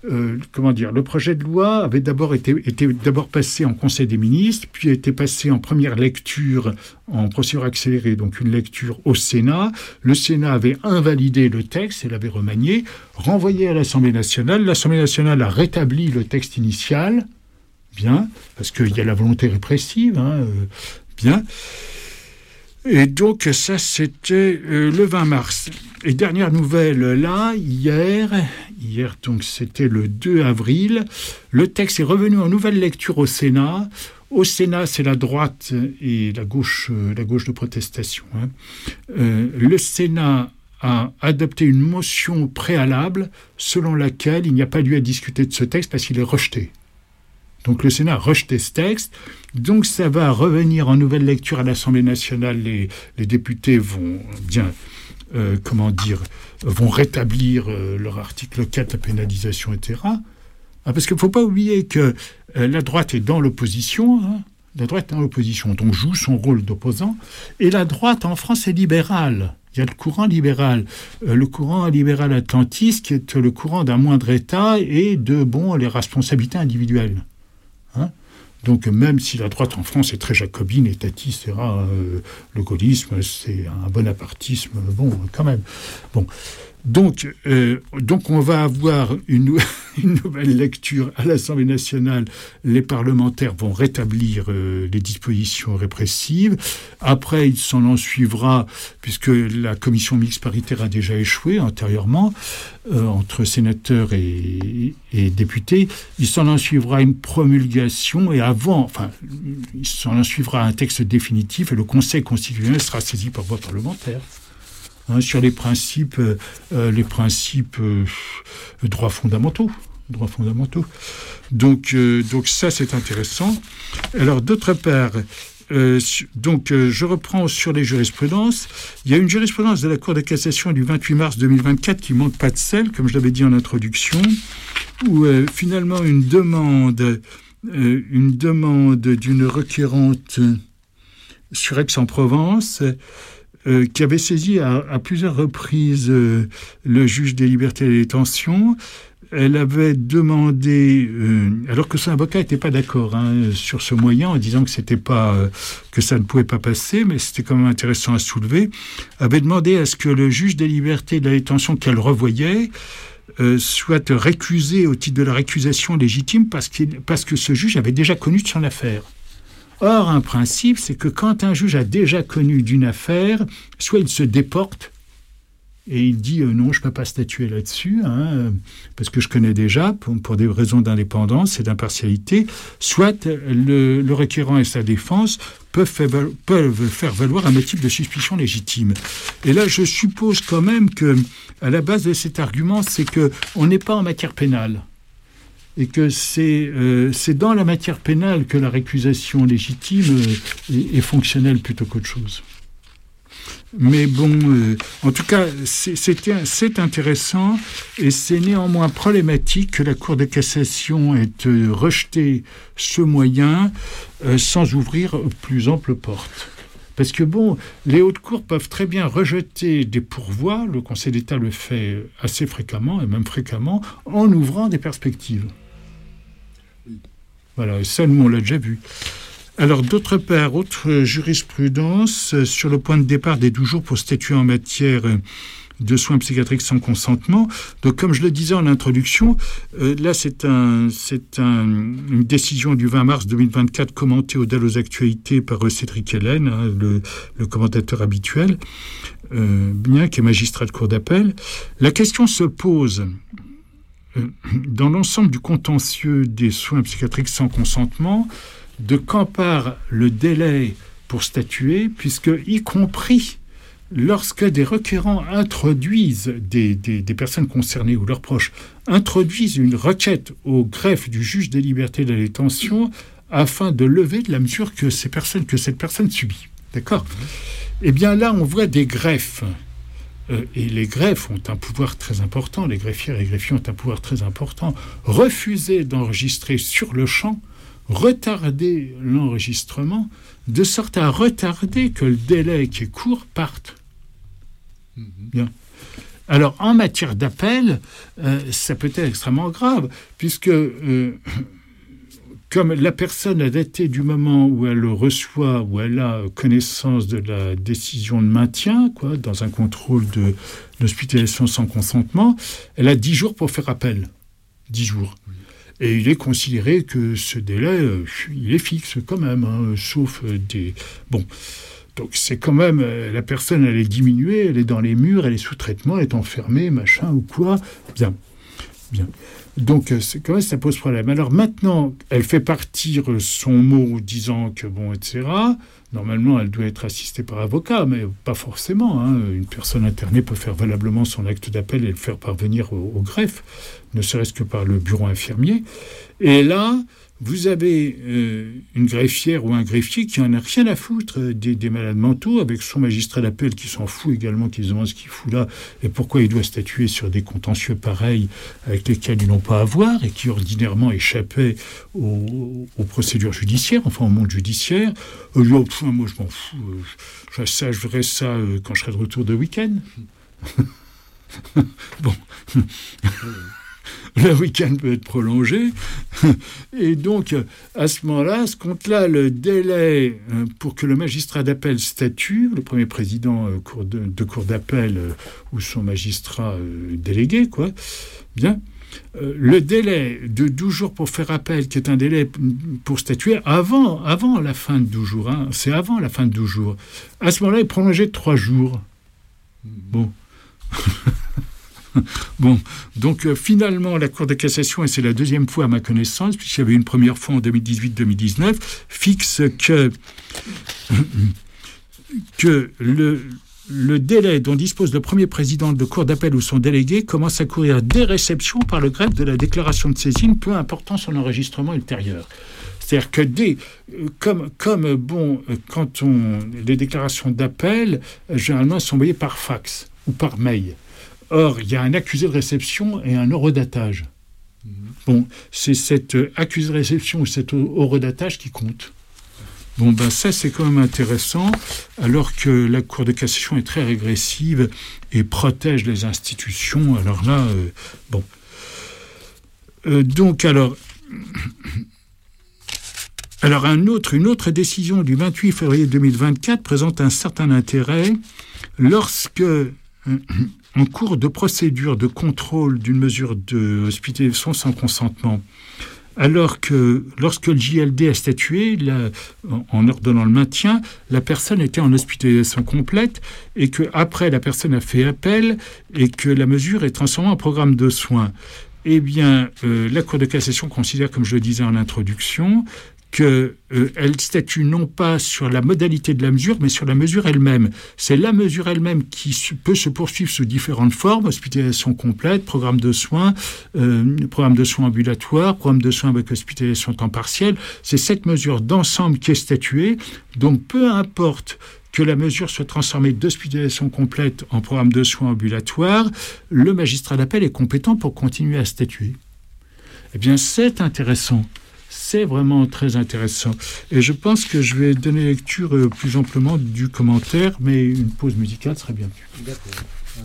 le projet de loi avait été d'abord passé en Conseil des ministres, puis a été passé en première lecture en procédure accélérée, donc une lecture au Sénat. Le Sénat avait invalidé le texte et l'avait remanié, renvoyé à l'Assemblée nationale. L'Assemblée nationale a rétabli le texte initial, bien, parce qu'il y a la volonté répressive, bien. Et donc, ça, c'était le 20 mars. Et dernière nouvelle, là, hier, donc c'était le 2 avril, le texte est revenu en nouvelle lecture au Sénat. Au Sénat, c'est la droite et la gauche de protestation. Le Sénat a adopté une motion préalable selon laquelle il n'y a pas lieu à discuter de ce texte parce qu'il est rejeté. Donc le Sénat a rejeté ce texte, donc ça va revenir en nouvelle lecture à l'Assemblée nationale. Les députés vont vont rétablir leur article 4, la pénalisation, etc. Parce qu'il ne faut pas oublier que la droite est dans l'opposition, donc joue son rôle d'opposant, et la droite en France est libérale. Il y a le courant libéral atlantiste, qui est le courant d'un moindre État et de les responsabilités individuelles. Donc même si la droite en France est très jacobine, étatiste, etc., le gaullisme, c'est un bonapartisme, quand même. Donc on va avoir une une nouvelle lecture à l'Assemblée nationale. Les parlementaires vont rétablir les dispositions répressives. Après, il s'en en suivra, puisque la commission mixte paritaire a déjà échoué antérieurement, entre sénateurs et députés, il s'en en suivra une promulgation et il s'en en suivra un texte définitif et le Conseil constitutionnel sera saisi par voie parlementaire. Sur les principes droits fondamentaux. Donc ça, c'est intéressant. Alors, d'autre part, je reprends sur les jurisprudences. Il y a une jurisprudence de la Cour de cassation du 28 mars 2024 qui manque pas de sel, comme je l'avais dit en introduction, où finalement une demande d'une requérante sur Aix-en-Provence qui avait saisi à plusieurs reprises le juge des libertés et de la détention. Elle avait demandé, alors que son avocat n'était pas d'accord sur ce moyen, en disant que que ça ne pouvait pas passer, mais c'était quand même intéressant à soulever, avait demandé à ce que le juge des libertés et de la détention qu'elle revoyait soit récusé au titre de la récusation légitime parce que ce juge avait déjà connu de son affaire. Or, un principe, c'est que quand un juge a déjà connu d'une affaire, soit il se déporte et il dit non, je ne peux pas statuer là-dessus, parce que je connais déjà, pour des raisons d'indépendance et d'impartialité, soit le requérant et sa défense peuvent faire valoir un motif de suspicion légitime. Et là, je suppose quand même que, à la base de cet argument, c'est qu'on n'est pas en matière pénale. Et que c'est dans la matière pénale que la récusation légitime est fonctionnelle plutôt qu'autre chose. Mais bon, en tout cas, c'est intéressant et c'est néanmoins problématique que la Cour de cassation ait rejeté ce moyen sans ouvrir plus ample porte. Parce que les hautes cours peuvent très bien rejeter des pourvois, le Conseil d'État le fait assez fréquemment, et même fréquemment, en ouvrant des perspectives. Voilà, ça, nous, on l'a déjà vu. Alors, d'autre part, autre jurisprudence sur le point de départ des 12 jours pour statuer en matière de soins psychiatriques sans consentement. Donc, comme je le disais en introduction, là, c'est une décision du 20 mars 2024 commentée au DAL aux actualités par Cédric Hélène, le commentateur habituel, qui est magistrat de cour d'appel. La question se pose dans l'ensemble du contentieux des soins psychiatriques sans consentement, de quand part le délai pour statuer, puisque, y compris lorsque des requérants introduisent, des personnes concernées ou leurs proches, introduisent une requête au greffe du juge des libertés et de la détention afin de lever de la mesure que cette personne subit. D'accord ? Eh bien là, on voit des greffes. Et les greffes ont un pouvoir très important, les greffières et les greffiers ont un pouvoir très important. Refuser d'enregistrer sur le champ, retarder l'enregistrement, de sorte à retarder que le délai qui est court parte. Bien. Alors, en matière d'appel, ça peut être extrêmement grave, puisque comme la personne a daté du moment où elle le reçoit, où elle a connaissance de la décision de maintien, dans un contrôle de l'hospitalisation sans consentement, elle a 10 jours pour faire appel. 10 jours. Oui. Et il est considéré que ce délai, il est fixe quand même, sauf des... Bon, donc c'est quand même... la personne, elle est diminuée, elle est dans les murs, elle est sous traitement, elle est enfermée, machin ou quoi. Bien. Donc, c'est quand même, ça pose problème. Alors maintenant, elle fait partir son mot disant que etc. Normalement, elle doit être assistée par avocat, mais pas forcément. Une personne internée peut faire valablement son acte d'appel et le faire parvenir au greffe, ne serait-ce que par le bureau infirmier. Et là, vous avez une greffière ou un greffier qui en a rien à foutre des malades mentaux, avec son magistrat d'appel qui s'en fout également, qui se demande ce qu'il fout là et pourquoi il doit statuer sur des contentieux pareils avec lesquels ils n'ont pas à voir et qui ordinairement échappaient aux procédures judiciaires, enfin au monde judiciaire. Moi, je m'en fous. Je verrai ça quand je serai de retour de week-end. Bon... Le week-end peut être prolongé. Et donc, à ce moment-là, ce compte-là, le délai pour que le magistrat d'appel statue, le premier président de cour d'appel ou son magistrat délégué, bien, le délai de 12 jours pour faire appel, qui est un délai pour statuer, avant la fin de 12 jours, c'est avant la fin de 12 jours, à ce moment-là, est prolongé de 3 jours. Bon. Bon, donc finalement, la Cour de cassation, et c'est la deuxième fois à ma connaissance, puisqu'il y avait une première fois en 2018-2019, fixe que le délai dont dispose le premier président de cour d'appel ou son délégué commence à courir dès réception par le greffe de la déclaration de saisine, peu important son enregistrement ultérieur. C'est-à-dire que quand les déclarations d'appel, généralement, sont envoyées par fax ou par mail. Or, il y a un accusé de réception et un horodatage. Bon, c'est cet accusé de réception ou cet horodatage qui compte. Bon, ça, c'est quand même intéressant, alors que la Cour de cassation est très régressive et protège les institutions. Alors là, bon. Alors, une autre décision du 28 février 2024 présente un certain intérêt lorsque, en cours de procédure de contrôle d'une mesure d'hospitalisation sans consentement, alors que lorsque le JLD a statué, en ordonnant le maintien, la personne était en hospitalisation complète et qu'après la personne a fait appel et que la mesure est transformée en programme de soins. Eh bien, la Cour de cassation considère, comme je le disais en introduction, qu'elle statue non pas sur la modalité de la mesure, mais sur la mesure elle-même. C'est la mesure elle-même qui peut se poursuivre sous différentes formes, hospitalisation complète, programme de soins ambulatoires, programme de soins avec hospitalisation temps partiel. C'est cette mesure d'ensemble qui est statuée. Donc, peu importe que la mesure soit transformée d'hospitalisation complète en programme de soins ambulatoire, le magistrat d'appel est compétent pour continuer à statuer. Eh bien, c'est intéressant. C'est vraiment très intéressant. Et je pense que je vais donner lecture plus amplement du commentaire, mais une pause musicale serait bienvenue. D'accord.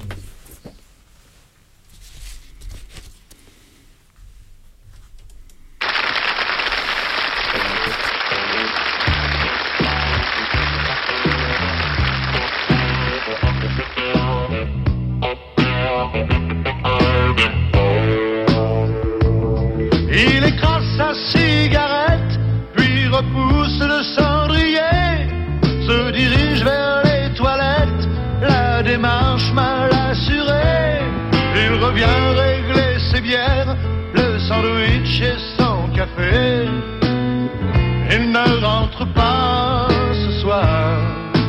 Il écrase sa cigarette, puis repousse le cendrier, se dirige vers les toilettes, la démarche mal assurée. Il revient régler ses bières, le sandwich et son café. Il ne rentre pas ce soir.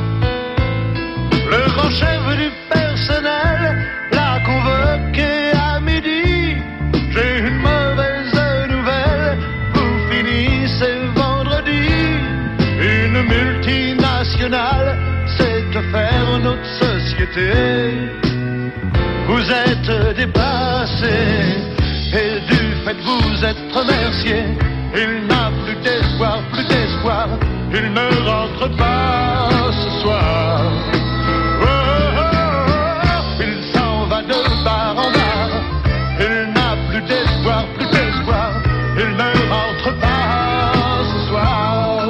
Le grand chef du personnel l'a convoqué à midi. J'ai une mauvaise nouvelle, vous finissez vendredi. Une multinationale sait faire notre société. Vous êtes dépassé et du fait vous êtes remercié. Il n'a plus d'espoir, il ne rentre pas ce soir. Oh, oh, oh, il s'en va de bar en bar. Il n'a plus d'espoir, il ne rentre pas ce soir.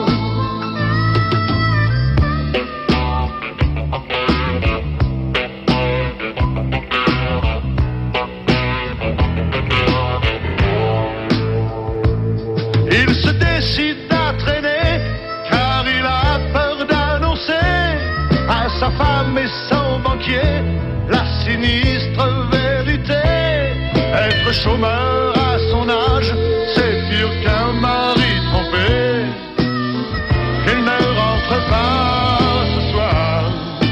Il se décide à traîner car il a peur d'annoncer à sa femme et son banquier la sinistre vérité. Être chômeur à son âge, c'est pire qu'un mari trompé. Il ne rentre pas ce soir.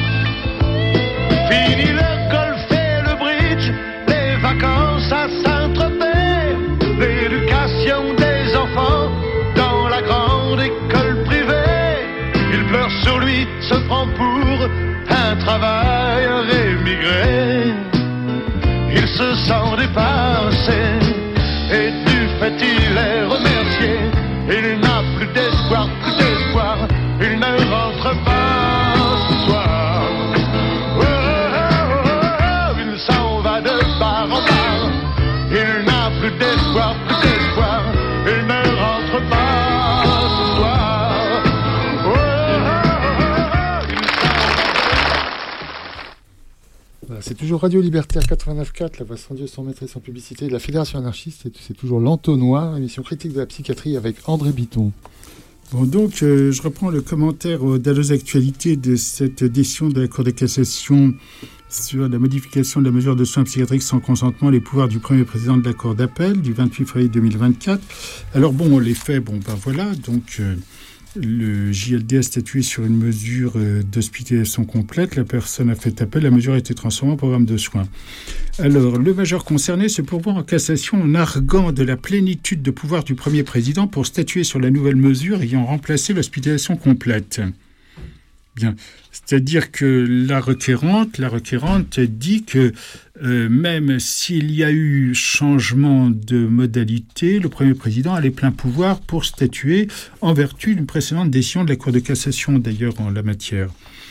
Fini le golf et le bridge, les vacances à Saint-Tropez, l'éducation des enfants dans la grande école privée. Il pleure sur lui, se prend pour un travailleur émigré. Il se sent dépassé et du fait il est remercié. Il n'a plus d'espoir, il ne rentre pas ce soir. Oh, oh, oh, oh, il s'en va de bar en bar. Il n'a plus d'espoir, il ne rentre pas ce soir. Oh, oh, oh, oh, il s'en va. Voilà, C'est toujours Radio Libertaire 89.4, la voix sans Dieu, sans maître et sans publicité de la Fédération anarchiste. C'est toujours l'Entonnoir, émission critique de la psychiatrie avec André Bitton. Bon, donc, je reprends le commentaire d'Allos Actualité de cette décision de la Cour de cassation sur la modification de la mesure de soins psychiatriques sans consentement, les pouvoirs du premier président de la Cour d'appel du 28 février 2024. Alors bon, les faits, voilà, donc le JLD a statué sur une mesure d'hospitalisation complète, la personne a fait appel, la mesure a été transformée en programme de soins. Alors, le major concerné se pourvoit en cassation en arguant de la plénitude de pouvoir du premier président pour statuer sur la nouvelle mesure ayant remplacé l'hospitalisation complète. Bien. C'est-à-dire que la requérante dit que même s'il y a eu changement de modalité, le Premier président a les pleins pouvoirs pour statuer en vertu d'une précédente décision de la Cour de cassation, d'ailleurs, en la matière.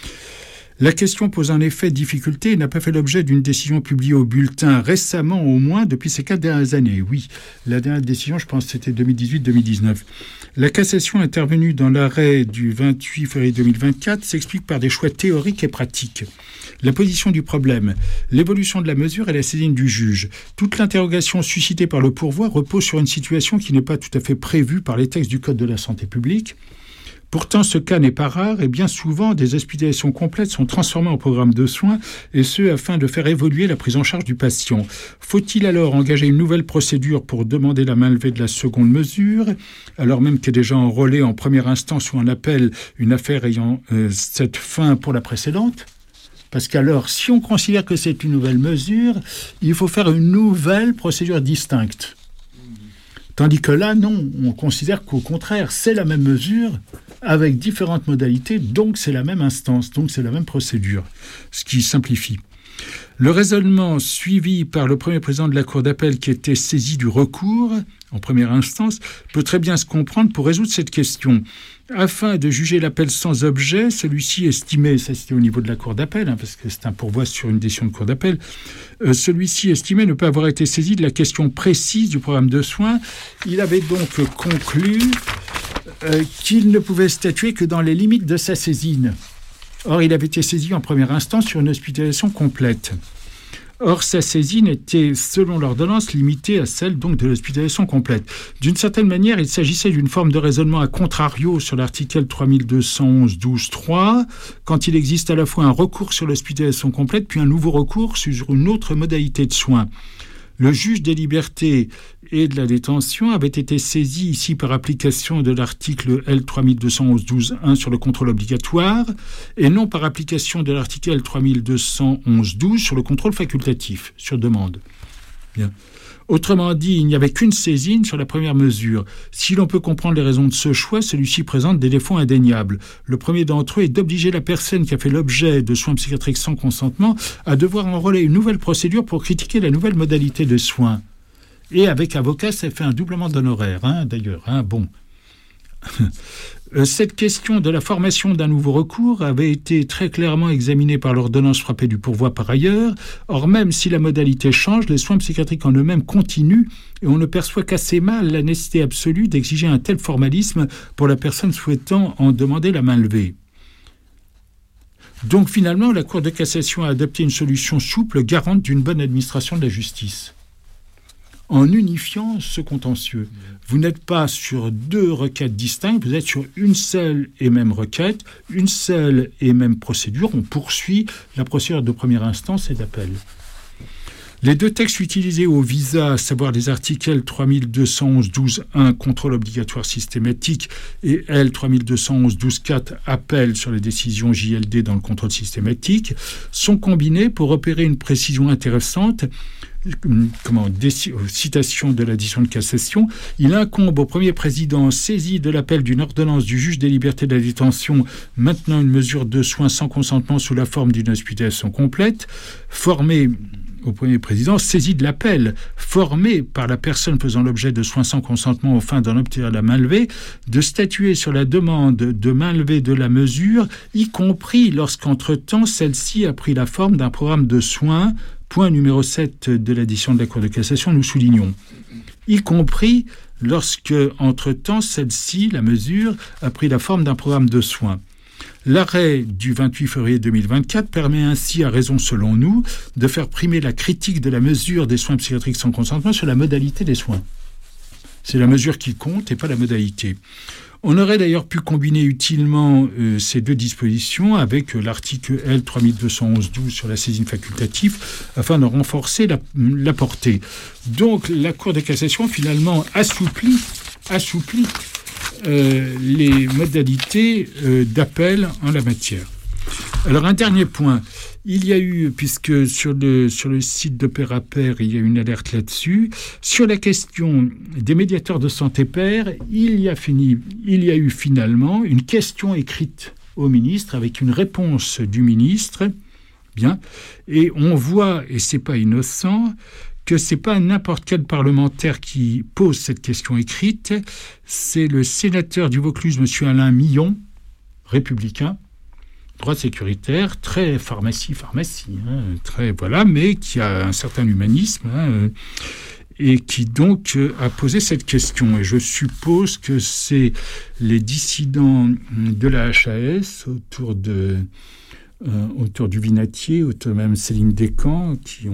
La question pose en effet difficulté et n'a pas fait l'objet d'une décision publiée au bulletin récemment, au moins depuis ces 4 dernières années. Oui, la dernière décision, je pense, c'était 2018-2019. La cassation intervenue dans l'arrêt du 28 février 2024 s'explique par des choix théoriques et pratiques. La position du problème, l'évolution de la mesure et la saisine du juge. Toute l'interrogation suscitée par le pourvoi repose sur une situation qui n'est pas tout à fait prévue par les textes du Code de la santé publique. Pourtant, ce cas n'est pas rare et bien souvent, des hospitalisations complètes sont transformées en programme de soins, et ce, afin de faire évoluer la prise en charge du patient. Faut-il alors engager une nouvelle procédure pour demander la mainlevée de la seconde mesure, alors même qu'est déjà enrôlée en première instance ou en appel une affaire ayant cette fin pour la précédente ? Parce qu'alors, si on considère que c'est une nouvelle mesure, il faut faire une nouvelle procédure distincte. Tandis que là, non, on considère qu'au contraire, c'est la même mesure avec différentes modalités, donc c'est la même instance, donc c'est la même procédure, ce qui simplifie. Le raisonnement suivi par le premier président de la Cour d'appel qui était saisi du recours en première instance peut très bien se comprendre pour résoudre cette question. Afin de juger l'appel sans objet, celui-ci estimait, ça c'était au niveau de la Cour d'appel, parce que c'est un pourvoi sur une décision de Cour d'appel, celui-ci estimait ne pas avoir été saisi de la question précise du programme de soins. Il avait donc conclu qu'il ne pouvait statuer que dans les limites de sa saisine. Or, il avait été saisi en première instance sur une hospitalisation complète. Or, sa saisine était, selon l'ordonnance, limitée à celle donc de l'hospitalisation complète. D'une certaine manière, il s'agissait d'une forme de raisonnement à contrario sur l'article 3211-12-3, quand il existe à la fois un recours sur l'hospitalisation complète, puis un nouveau recours sur une autre modalité de soins. Le juge des libertés et de la détention avait été saisi ici par application de l'article L3211-12-1 sur le contrôle obligatoire et non par application de l'article L3211-12 sur le contrôle facultatif, sur demande. Bien. Autrement dit, il n'y avait qu'une saisine sur la première mesure. Si l'on peut comprendre les raisons de ce choix, celui-ci présente des défauts indéniables. Le premier d'entre eux est d'obliger la personne qui a fait l'objet de soins psychiatriques sans consentement à devoir enrôler une nouvelle procédure pour critiquer la nouvelle modalité de soins. Et avec avocat, ça fait un doublement d'honoraires, d'ailleurs. Bon. Cette question de la formation d'un nouveau recours avait été très clairement examinée par l'ordonnance frappée du pourvoi par ailleurs. Or, même si la modalité change, les soins psychiatriques en eux-mêmes continuent et on ne perçoit qu'assez mal la nécessité absolue d'exiger un tel formalisme pour la personne souhaitant en demander la mainlevée. Donc finalement, la Cour de cassation a adopté une solution souple, garante d'une bonne administration de la justice. En unifiant ce contentieux. Vous n'êtes pas sur 2 requêtes distinctes, vous êtes sur une seule et même requête, une seule et même procédure. On poursuit la procédure de première instance et d'appel. Les 2 textes utilisés au visa, à savoir les articles L3211-12-1, contrôle obligatoire systématique, et L3211-12-4, appel sur les décisions JLD dans le contrôle systématique, sont combinés pour opérer une précision intéressante. Citation de la décision de cassation, il incombe au premier président saisi de l'appel d'une ordonnance du juge des libertés de la détention maintenant une mesure de soins sans consentement sous la forme d'une hospitalisation complète, formée au premier président, saisi de l'appel, formé par la personne faisant l'objet de soins sans consentement aux fins d'en obtenir la mainlevée, de statuer sur la demande de mainlevée de la mesure, y compris lorsqu'entre-temps celle-ci a pris la forme d'un programme de soins. Point numéro 7 de la décision de la Cour de cassation, nous soulignons. Y compris lorsque, entre-temps, celle-ci, la mesure, a pris la forme d'un programme de soins. L'arrêt du 28 février 2024 permet ainsi, à raison selon nous, de faire primer la critique de la mesure des soins psychiatriques sans consentement sur la modalité des soins. C'est la mesure qui compte et pas la modalité. On aurait d'ailleurs pu combiner utilement ces deux dispositions avec l'article L. 3211-12 sur la saisine facultative afin de renforcer la portée. Donc la Cour de cassation finalement assouplit les modalités d'appel en la matière. Alors un dernier point. Il y a eu, puisque sur le site d'Opéra-Pair, il y a une alerte là-dessus, sur la question des médiateurs de santé pair, il y a eu finalement une question écrite au ministre avec une réponse du ministre. Bien. Et on voit, et c'est pas innocent, que c'est pas n'importe quel parlementaire qui pose cette question écrite, c'est le sénateur du Vaucluse, M. Alain Millon, républicain, droit sécuritaire, très pharmacie, très voilà, mais qui a un certain humanisme, et qui donc a posé cette question. Et je suppose que c'est les dissidents de la HAS autour du Vinatier, autour même Céline Descamps, qui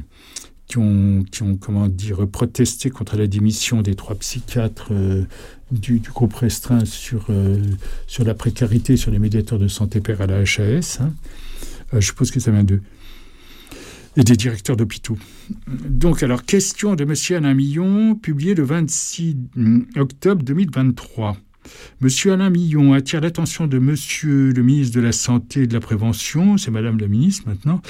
ont protesté contre la démission des 3 psychiatres du groupe restreint sur la précarité, sur les médiateurs de santé pair à la HAS. Je suppose que ça vient d'eux. Et des directeurs d'hôpitaux. Donc, alors, question de M. Alain Millon, publiée le 26 octobre 2023. Monsieur Alain Millon attire l'attention de Monsieur le ministre de la Santé et de la Prévention, c'est Madame la ministre maintenant,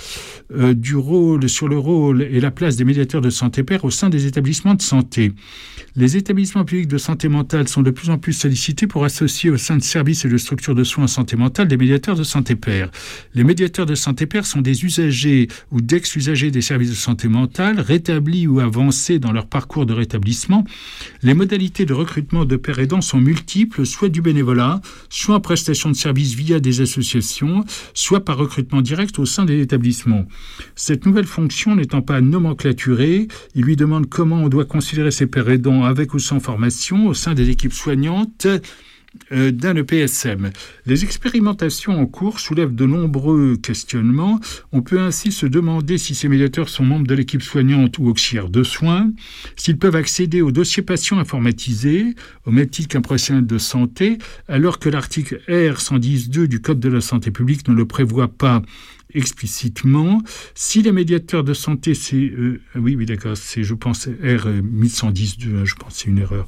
sur le rôle et la place des médiateurs de santé pair au sein des établissements de santé. Les établissements publics de santé mentale sont de plus en plus sollicités pour associer au sein de services et de structures de soins en santé mentale des médiateurs de santé pair. Les médiateurs de santé pair sont des usagers ou d'ex-usagers des services de santé mentale, rétablis ou avancés dans leur parcours de rétablissement. Les modalités de recrutement de pairs aidants sont multiples, soit du bénévolat, soit en prestation de services via des associations, soit par recrutement direct au sein des établissements. Cette nouvelle fonction n'étant pas nomenclaturée, il lui demande comment on doit considérer ces pairs aidants avec ou sans formation au sein des équipes soignantes d'un EPSM. Les expérimentations en cours soulèvent de nombreux questionnements. On peut ainsi se demander si ces médiateurs sont membres de l'équipe soignante ou auxiliaires de soins, s'ils peuvent accéder au dossier patient informatisé, au même titre qu'un professionnel de santé, alors que l'article R110.2 du Code de la santé publique ne le prévoit pas explicitement. Si les médiateurs de santé, c'est je pense R1110.2, je pense c'est une erreur.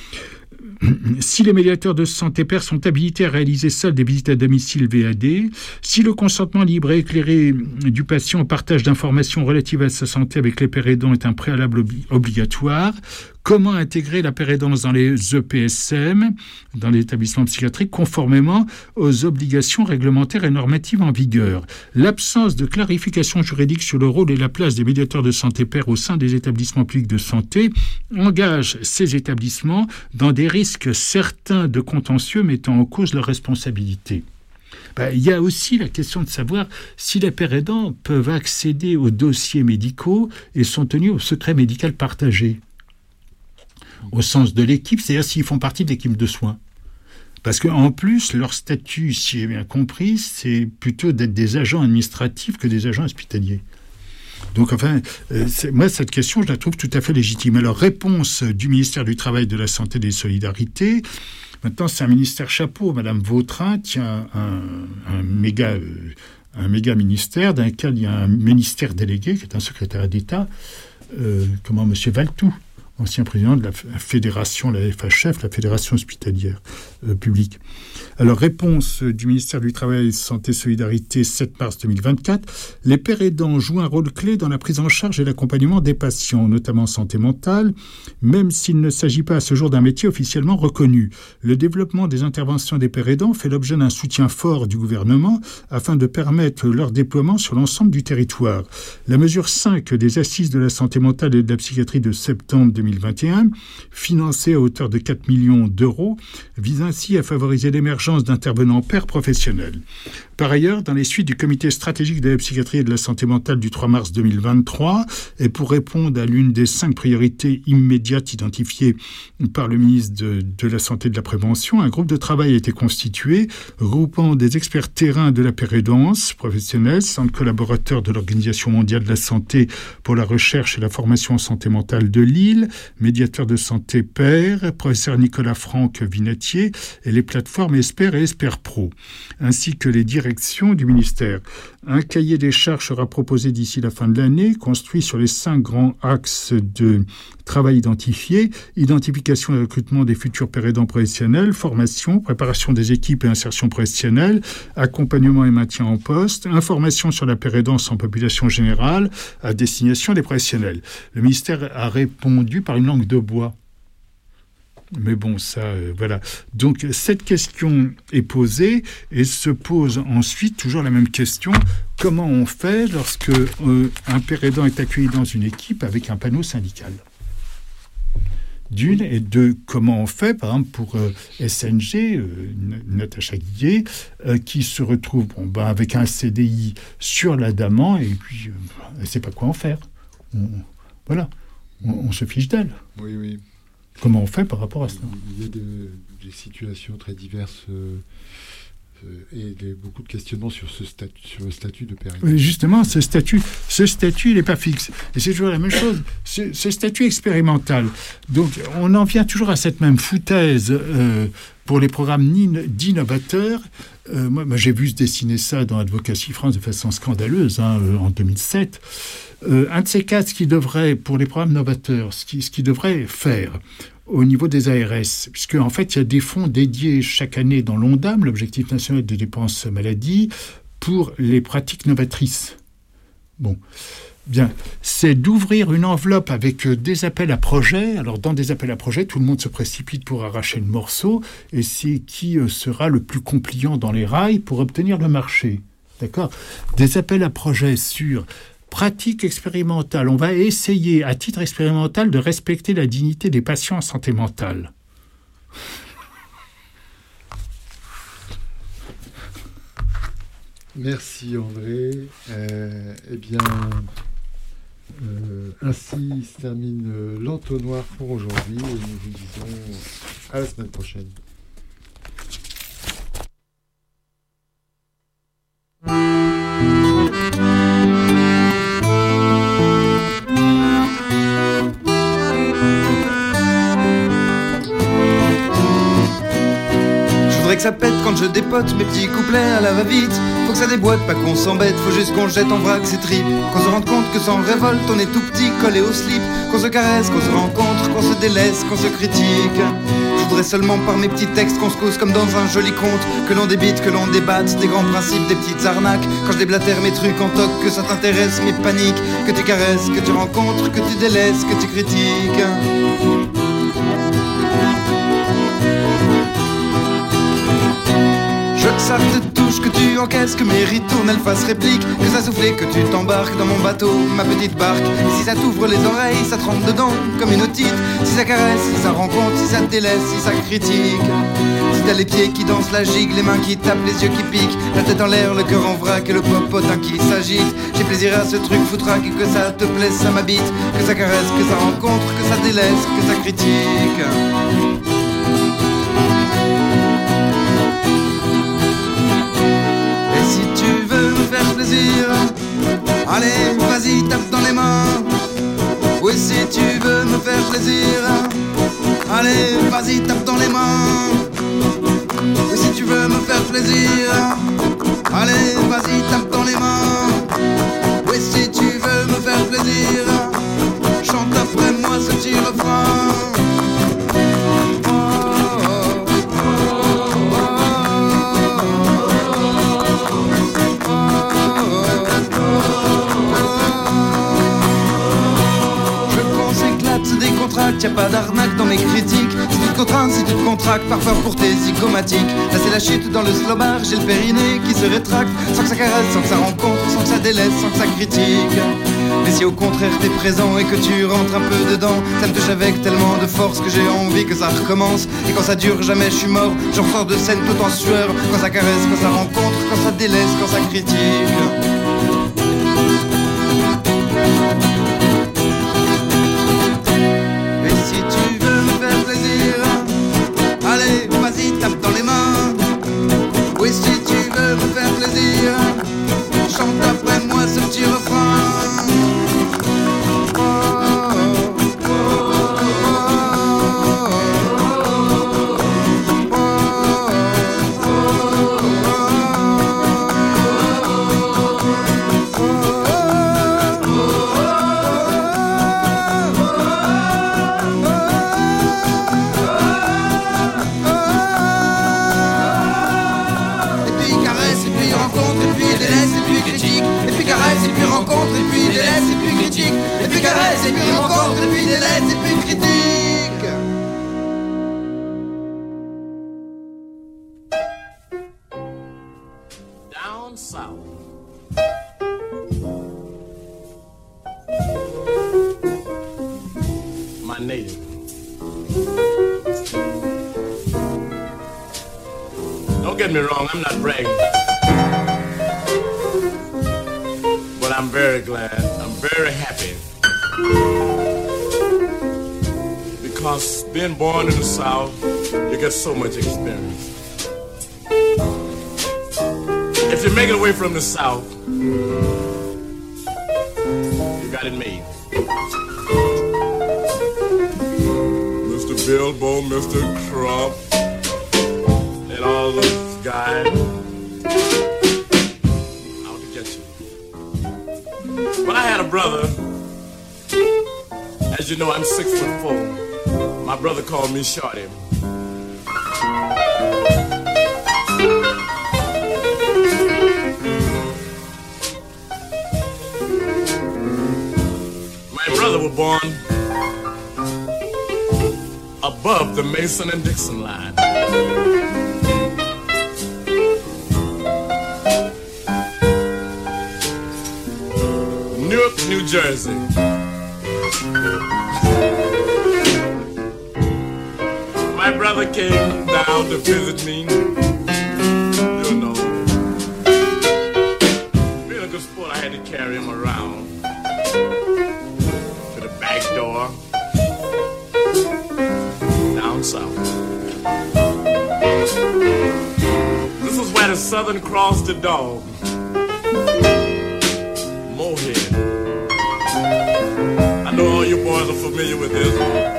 Si les médiateurs de santé pair sont habilités à réaliser seuls des visites à domicile VAD, si le consentement libre et éclairé du patient au partage d'informations relatives à sa santé avec les pairs aidants est un préalable obligatoire, comment intégrer la pair aidance dans les EPSM, dans les établissements psychiatriques, conformément aux obligations réglementaires et normatives en vigueur. L'absence de clarification juridique sur le rôle et la place des médiateurs de santé pair au sein des établissements publics de santé engage ces établissements dans des risques certains de contentieux mettant en cause leur responsabilité. Il y a aussi la question de savoir si les pairs aidants peuvent accéder aux dossiers médicaux et sont tenus au secret médical partagé. Au sens de l'équipe, c'est-à-dire s'ils font partie de l'équipe de soins. Parce qu'en plus, leur statut, si j'ai bien compris, c'est plutôt d'être des agents administratifs que des agents hospitaliers. Donc, moi, cette question, je la trouve tout à fait légitime. Alors, réponse du ministère du Travail, de la Santé et des Solidarités. Maintenant, c'est un ministère chapeau. Madame Vautrin tient un méga ministère, dans lequel il y a un ministère délégué, qui est un secrétaire d'État, Monsieur Valtou, ancien président de la fédération, la FHF, la fédération hospitalière publique. Alors, réponse du ministère du Travail, Santé et Solidarité, 7 mars 2024. Les pairs aidants jouent un rôle clé dans la prise en charge et l'accompagnement des patients, notamment en santé mentale, même s'il ne s'agit pas à ce jour d'un métier officiellement reconnu. Le développement des interventions des pairs aidants fait l'objet d'un soutien fort du gouvernement afin de permettre leur déploiement sur l'ensemble du territoire. La mesure 5 des Assises de la santé mentale et de la psychiatrie de septembre 2021, financé à hauteur de 4 millions d'euros, vise ainsi à favoriser l'émergence d'intervenants pairs professionnels. Par ailleurs, dans les suites du comité stratégique de la psychiatrie et de la santé mentale du 3 mars 2023, et pour répondre à l'une des 5 priorités immédiates identifiées par le ministre de la Santé et de la Prévention, un groupe de travail a été constitué, regroupant des experts terrain de la pérédance professionnelle, centre collaborateur de l'Organisation mondiale de la santé pour la recherche et la formation en santé mentale de Lille, médiateur de santé pair, professeur Nicolas Franck-Vinatier, et les plateformes Esper et Esper Pro, ainsi que les directions du ministère. Un cahier des charges sera proposé d'ici la fin de l'année, construit sur les 5 grands axes de travail identifiés: identification et recrutement des futurs pérédants professionnels, formation, préparation des équipes et insertion professionnelle, accompagnement et maintien en poste, information sur la pérédance en population générale à destination des professionnels. Le ministère a répondu par une langue de bois. Mais bon, voilà. Donc, cette question est posée et se pose ensuite toujours la même question. Comment on fait lorsque un pérédant est accueilli dans une équipe avec un panneau syndical ? D'une, et deux, comment on fait, par exemple, pour SNG, Natacha Guillet, qui se retrouve avec un CDI sur l'Adamant et puis elle ne sait pas quoi en faire. On se fiche d'elle. Oui. Comment on fait par rapport à ça ? Il y a des situations très diverses et beaucoup de questionnements sur le statut de pérédant. Justement, ce statut, il n'est pas fixe. Et c'est toujours la même chose. Ce statut expérimental. Donc, on en vient toujours à cette même foutaise pour les programmes dits novateurs. Moi, j'ai vu se dessiner ça dans Advocacy France de façon scandaleuse en 2007. Un de ces cas, pour les programmes novateurs, ce qui devrait faire au niveau des ARS, puisque en fait, il y a des fonds dédiés chaque année dans l'ONDAM, l'Objectif national de dépenses maladie, pour les pratiques novatrices. Bien, c'est d'ouvrir une enveloppe avec des appels à projets. Alors, dans des appels à projets, tout le monde se précipite pour arracher le morceau, et c'est qui sera le plus compliant dans les rails pour obtenir le marché. D'accord ? Des appels à projets sur pratique expérimentale. On va essayer, à titre expérimental, de respecter la dignité des patients en santé mentale. Merci André. Ainsi se termine l'entonnoir pour aujourd'hui et nous vous disons à la semaine prochaine. Que ça pète quand je dépote mes petits couplets à la va-vite. Faut que ça déboîte, pas qu'on s'embête, faut juste qu'on jette en vrac ses tripes. Qu'on se rende compte que sans révolte on est tout petit collé au slip. Qu'on se caresse, qu'on se rencontre, qu'on se délaisse, qu'on se critique. Je voudrais seulement par mes petits textes qu'on se cause comme dans un joli conte. Que l'on débite, que l'on débatte des grands principes, des petites arnaques. Quand je déblatère mes trucs en toc, que ça t'intéresse, mes paniques. Que tu caresses, que tu rencontres, que tu délaisses, que tu critiques. Que ça te touche, que tu encaisses, que mes ritournelles fassent réplique, que ça souffle, que tu t'embarques dans mon bateau, ma petite barque. Et si ça t'ouvre les oreilles, ça te rentre dedans comme une otite. Si ça caresse, si ça rencontre, si ça te délaisse, si ça critique. Si t'as les pieds qui dansent la gigue, les mains qui tapent, les yeux qui piquent, la tête en l'air, le cœur en vrac et le popotin qui s'agite. J'ai plaisir à ce truc foutraque, que ça te plaise, ça m'habite. Que ça caresse, que ça rencontre, que ça délaisse, que ça critique. Allez, vas-y, tape dans les mains. Oui, si tu veux me faire plaisir. Allez, vas-y, tape dans les mains. Oui, si tu veux me faire plaisir. Allez, vas-y, tape dans les mains. Oui, si tu veux me faire plaisir. Chante après moi ce petit refrain. honnête, y a pas d'arnaque dans mes critiques. Si tu te contrains, si tu te contractes, parfois pour tes zygomatiques. Là c'est la chute dans le slobard, j'ai le périnée qui se rétracte. Sans que ça caresse, sans que ça rencontre, sans que ça délaisse, sans que ça critique. Mais si au contraire t'es présent et que tu rentres un peu dedans, ça me touche avec tellement de force que j'ai envie que ça recommence. Et quand ça dure jamais je suis mort, j'en ressors de scène tout en sueur. Quand ça caresse, quand ça rencontre, quand ça délaisse, quand ça critique. Mais si tu veux me faire plaisir, allez vas-y tape dans les mains. Oui si tu veux me faire plaisir, chante après moi ce petit refrain. Et puis délaisse et puis critique. Et puis caresse et puis rencontre. Et puis délaisse et puis critique. Down south. My native. Don't get me wrong, I'm not bragging. But I'm very glad, I'm very happy. Because being born in the South, you get so much experience. If you make it away from the South, you got it made. Mr. Bilbo, Mr. Crump, and all those guys. But I had a brother, as you know, I'm 6'4". My brother called me Shorty. My brother was born above the Mason and Dixon line. Newark, New Jersey. My brother came down to visit me. You know, being a good sport, I had to carry him around to the back door down south. This is where the Southern crossed the dog. Moorhead. I know all you boys are familiar with this.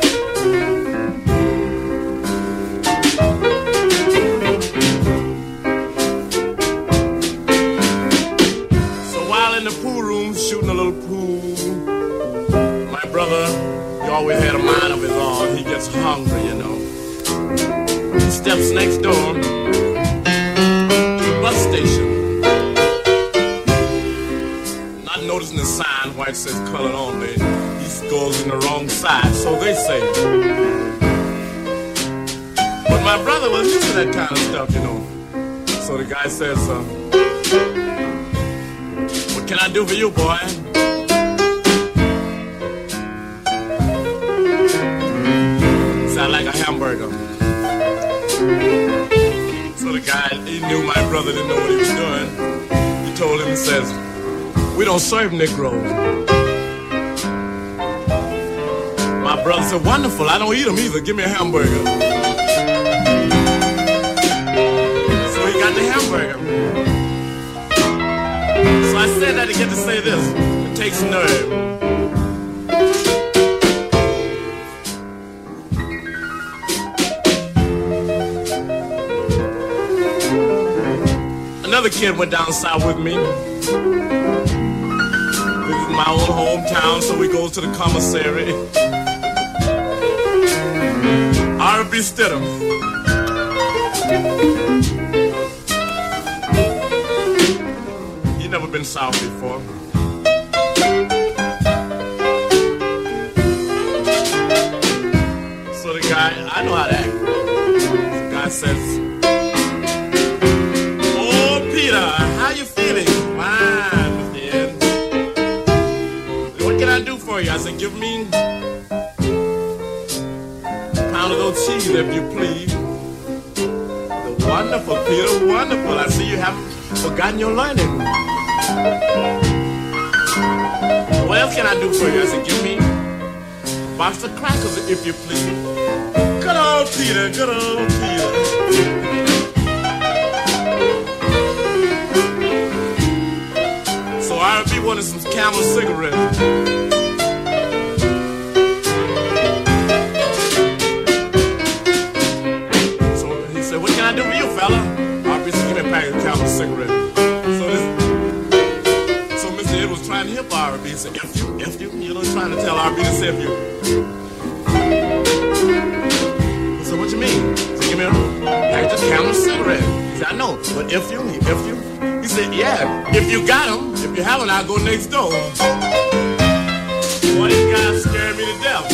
So while in the pool room shooting a little pool, my brother, he always had a mind of his own. He gets hungry, you know. He steps next door to the bus station. Noticing the sign where it says colored only, he goes in the wrong side, so they say. But my brother was used to that kind of stuff, you know. So the guy says, what can I do for you, boy? Sound like a hamburger. So the guy, he knew my brother didn't know what he was doing. He told him, he says, we don't serve Negroes. My brother said, wonderful, I don't eat them either. Give me a hamburger. So he got the hamburger. So I said that to get to say this. It takes nerve. Another kid went down south with me. My own hometown, so we go to the commissary. R.B. Stidham. He never been south before. know how to act. This guy says, "Oh, Peter, how you feeling?" "Fine, Mr. Ed." "What can I do for you?" I said, "Give me a pound of those cheese, if you please." "Wonderful, Peter, wonderful. I see you haven't forgotten your learning." "What else can I do for you?" I said, "Give me a box of crackers, if you please." Good old Peter, good old Peter. So R&B wanted some Camel cigarettes. So he said, "What can I do for you, fella?" R&B said, "Give me a pack of Camel cigarettes." So Mr. Ed was trying to hip R&B. He said, F you, you know, trying to tell R&B to say F you. So what you mean? He said, "Give me a package of Camel cigarettes." He said, "I know, but if you. He said, "Yeah, if you got them. If you haven't, I'll go next door." Boy, these guys scared me to death.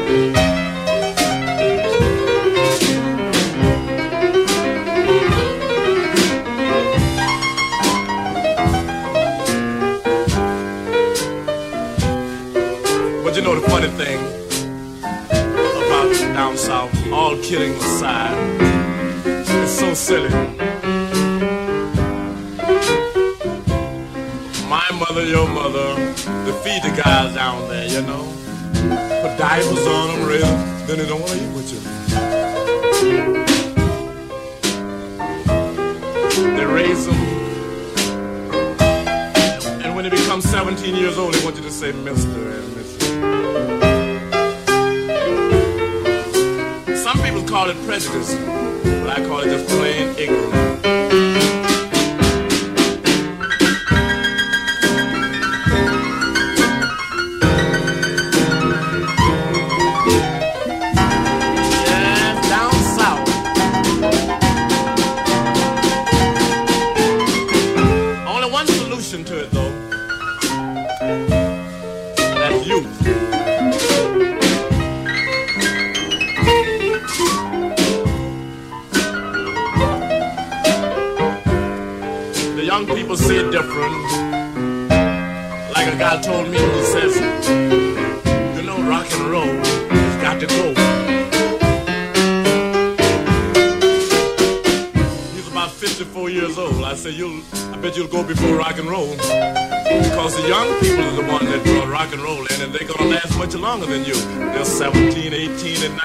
But you know the funny thing about down south, all kidding aside, it's so silly. My mother, your mother, they feed the guys down there, you know. Put diapers on them, really, then they don't want to eat with you. They raise them, and when they become 17 years old, they want you to say Mr. and Mrs. Some people call it prejudice, but I call it just plain ignorance. To it though, that's youth. The young people see it different. Like a guy told me, he says, "You know, rock and roll has got to go." He's about 54 years old. I said, I bet you'll go before rock and roll, because the young people are the ones that brought rock and roll in, and they're gonna last much longer than you. They're 17, 18, and